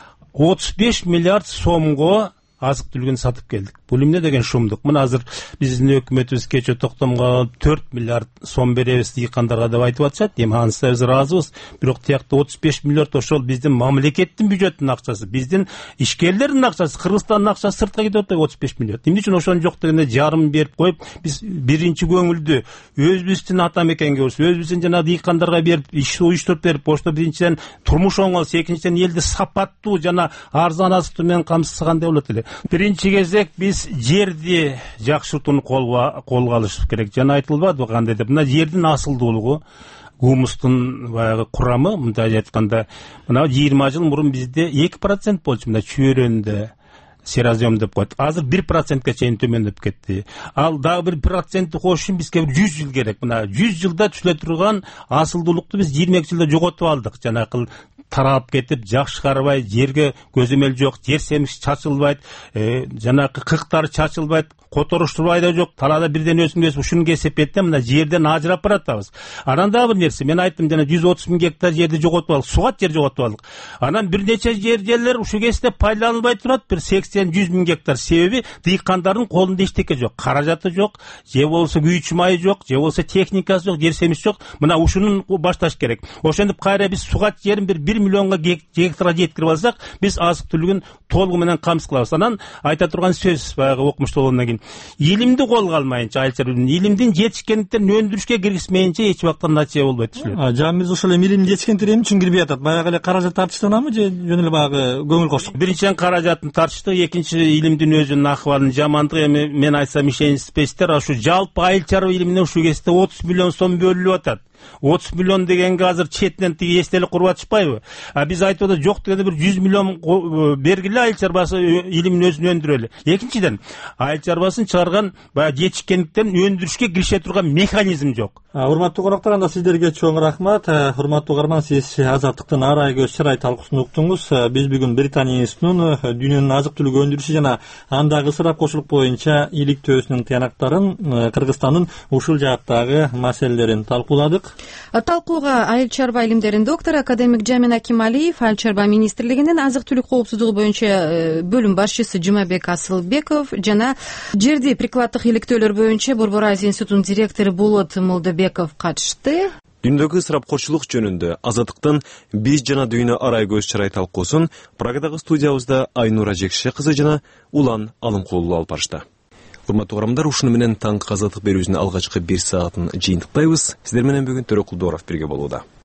35 миллиард сомго азык-түлүгүн сатып келдик. Бул эмне деген шумдук? Мына азыр биздин өкмөтүбүз кече токтомго 4 миллиард сом беребиз дыйкандарга деп айтып атышат. Эми анысы биз ыраазыбыз. Бирок тиякта 35 миллиард ошол биздин мамлекеттин бюджеттин акчасы, биздин ишкерлердин акчасы, Кыргызстандын акчасы сыртка кетип атат 35 миллиард. Эмне үчүн ошону жок дегенде жарым берип коюп, биз биринчи көңүлдү өзүбүздүн ата мекенге болсо, өзүбүздүн жана дыйкандарга берип, иш уюштуруп берип, ошто биринчиден турмуш оңолсо, экинчиден элди сапаттуу жана арзан азык менен камсыздагандай болот эле. Биринчи кезек биз жерди жакшыртууну колго алыш керек. Жана айтылбадыбы кандай деп. Мына жердин асылдуулугу, гумустун баягы курамы, мындай айтканда, мына 20 жыл мурун бизде 2% болчу, мына чөйрөндө серозем деп коет. Азыр 1%ке чейин төмөндөп кетти. Ал дагы 1% коюш үчүн бизге 100 жыл керек. Мына 100 жылда түшүлө турган асылдуулукту биз 22 жылда жоготуп алдык. Жанакы таралып кетип, жакшы карабай, жерге көзөмөл жок, жер семиш чачылбайт, жанагы кыктар чачылбайт, которуштурбай да жок, талаада бирден өсүп ушуну кесип кетти, мына жерден ажырап баратабыз. Анан дагы бир нерсе, мен айттым жана 130 000 гектар жерди жоготуп алдык, сугат жер жоготуп алдык. Анан бир нече жерлер ушу кезде пайдаланылбай турат, бир 80-100 000 гектар. Себеби дыйкандардын колунда эчтеке жок, каражаты жок, же болбосо күйүүчү майы жок, же болбосо техникасы жок, жер семиш жок. Мына ушунун башташ керек. Ошентип кайра биз сугат жерин бир 1 миллионго гектарга жеткирип алсак, биз азык түлүгүн толугу менен камсыз кылабыз. Анан айта турган сөз баягы окумуштуу болгондон кийин илимди колго алмайынча, илимдин жетишкендиктерин өндүрүшкө киргизмейинче эч убакта натыйжа болбойт түшүнөт. Жана биз ошол эми илимдин жетишкендиктери эмне үчүн кирбей атат? Баягы эле каражат тартыштыгынанбы же жөн эле баягы көңүл коштук? Биринчиден каражатын тартыштык, экинчи илимдин өзүнүн акыбалынын жамандыгы. Эми мен айтсам ишениспейсиздер, ушу жалпы айыл чарба илимине ушул кезде 30 миллион сом бөлүнүп атат. 30 миллион дегенге азыр четинен тиги эстелик куруп атышпайбы? Биз айтып атат, жок дегенде бир 100 миллион бергиле, айыл чарбасы илимин өзүн өндүрөлү. Экинчиден, айыл чарбасын чыгарган баягы жетишкендиктерин өндүрүшкө киреше турган механизм жок. Урматтуу коноктор, анда сиздерге чоң рахмат. Урматтуу угарман, сиз Азаттыктын Арай көз чырай талкуусун уктуңуз. Биз бүгүн Британия институтунун дүйнөнүн азык түлүк өндүрүшү жана андагы ысырап кошулук боюнча иликтөөсүнүн тыянактарын, Кыргызстандын ушул жааттагы маселелерин талкууладык. Талкууга айыл чарба илимдеринин доктору академик Жамин Акималиев, айыл чарба министрлигинин азык түлүк коопсуздугу боюнча бөлүм башчысы Жумабек Асылбеков жана жерди прикладдык иликтөөлөр боюнча Борбор Азия институтунун директору Болот Молдобеков катышты. Дүйнөдөгү ысырапкорчулук жөнүндө Азаттыктын биз жана дүйнө арай көз чырай талкуусун Прагадагы студиябызда Айнура Жекше кызы жана Улан Алымкулуу алып барышты. Урматтуу угармандар, ушуну менен таңкы азаттык берүүбүздүн алгачкы 1 саатын жыйынтыктайбыз. Сиздер менен бүгүн Төрөкул Дооров бирге болууда.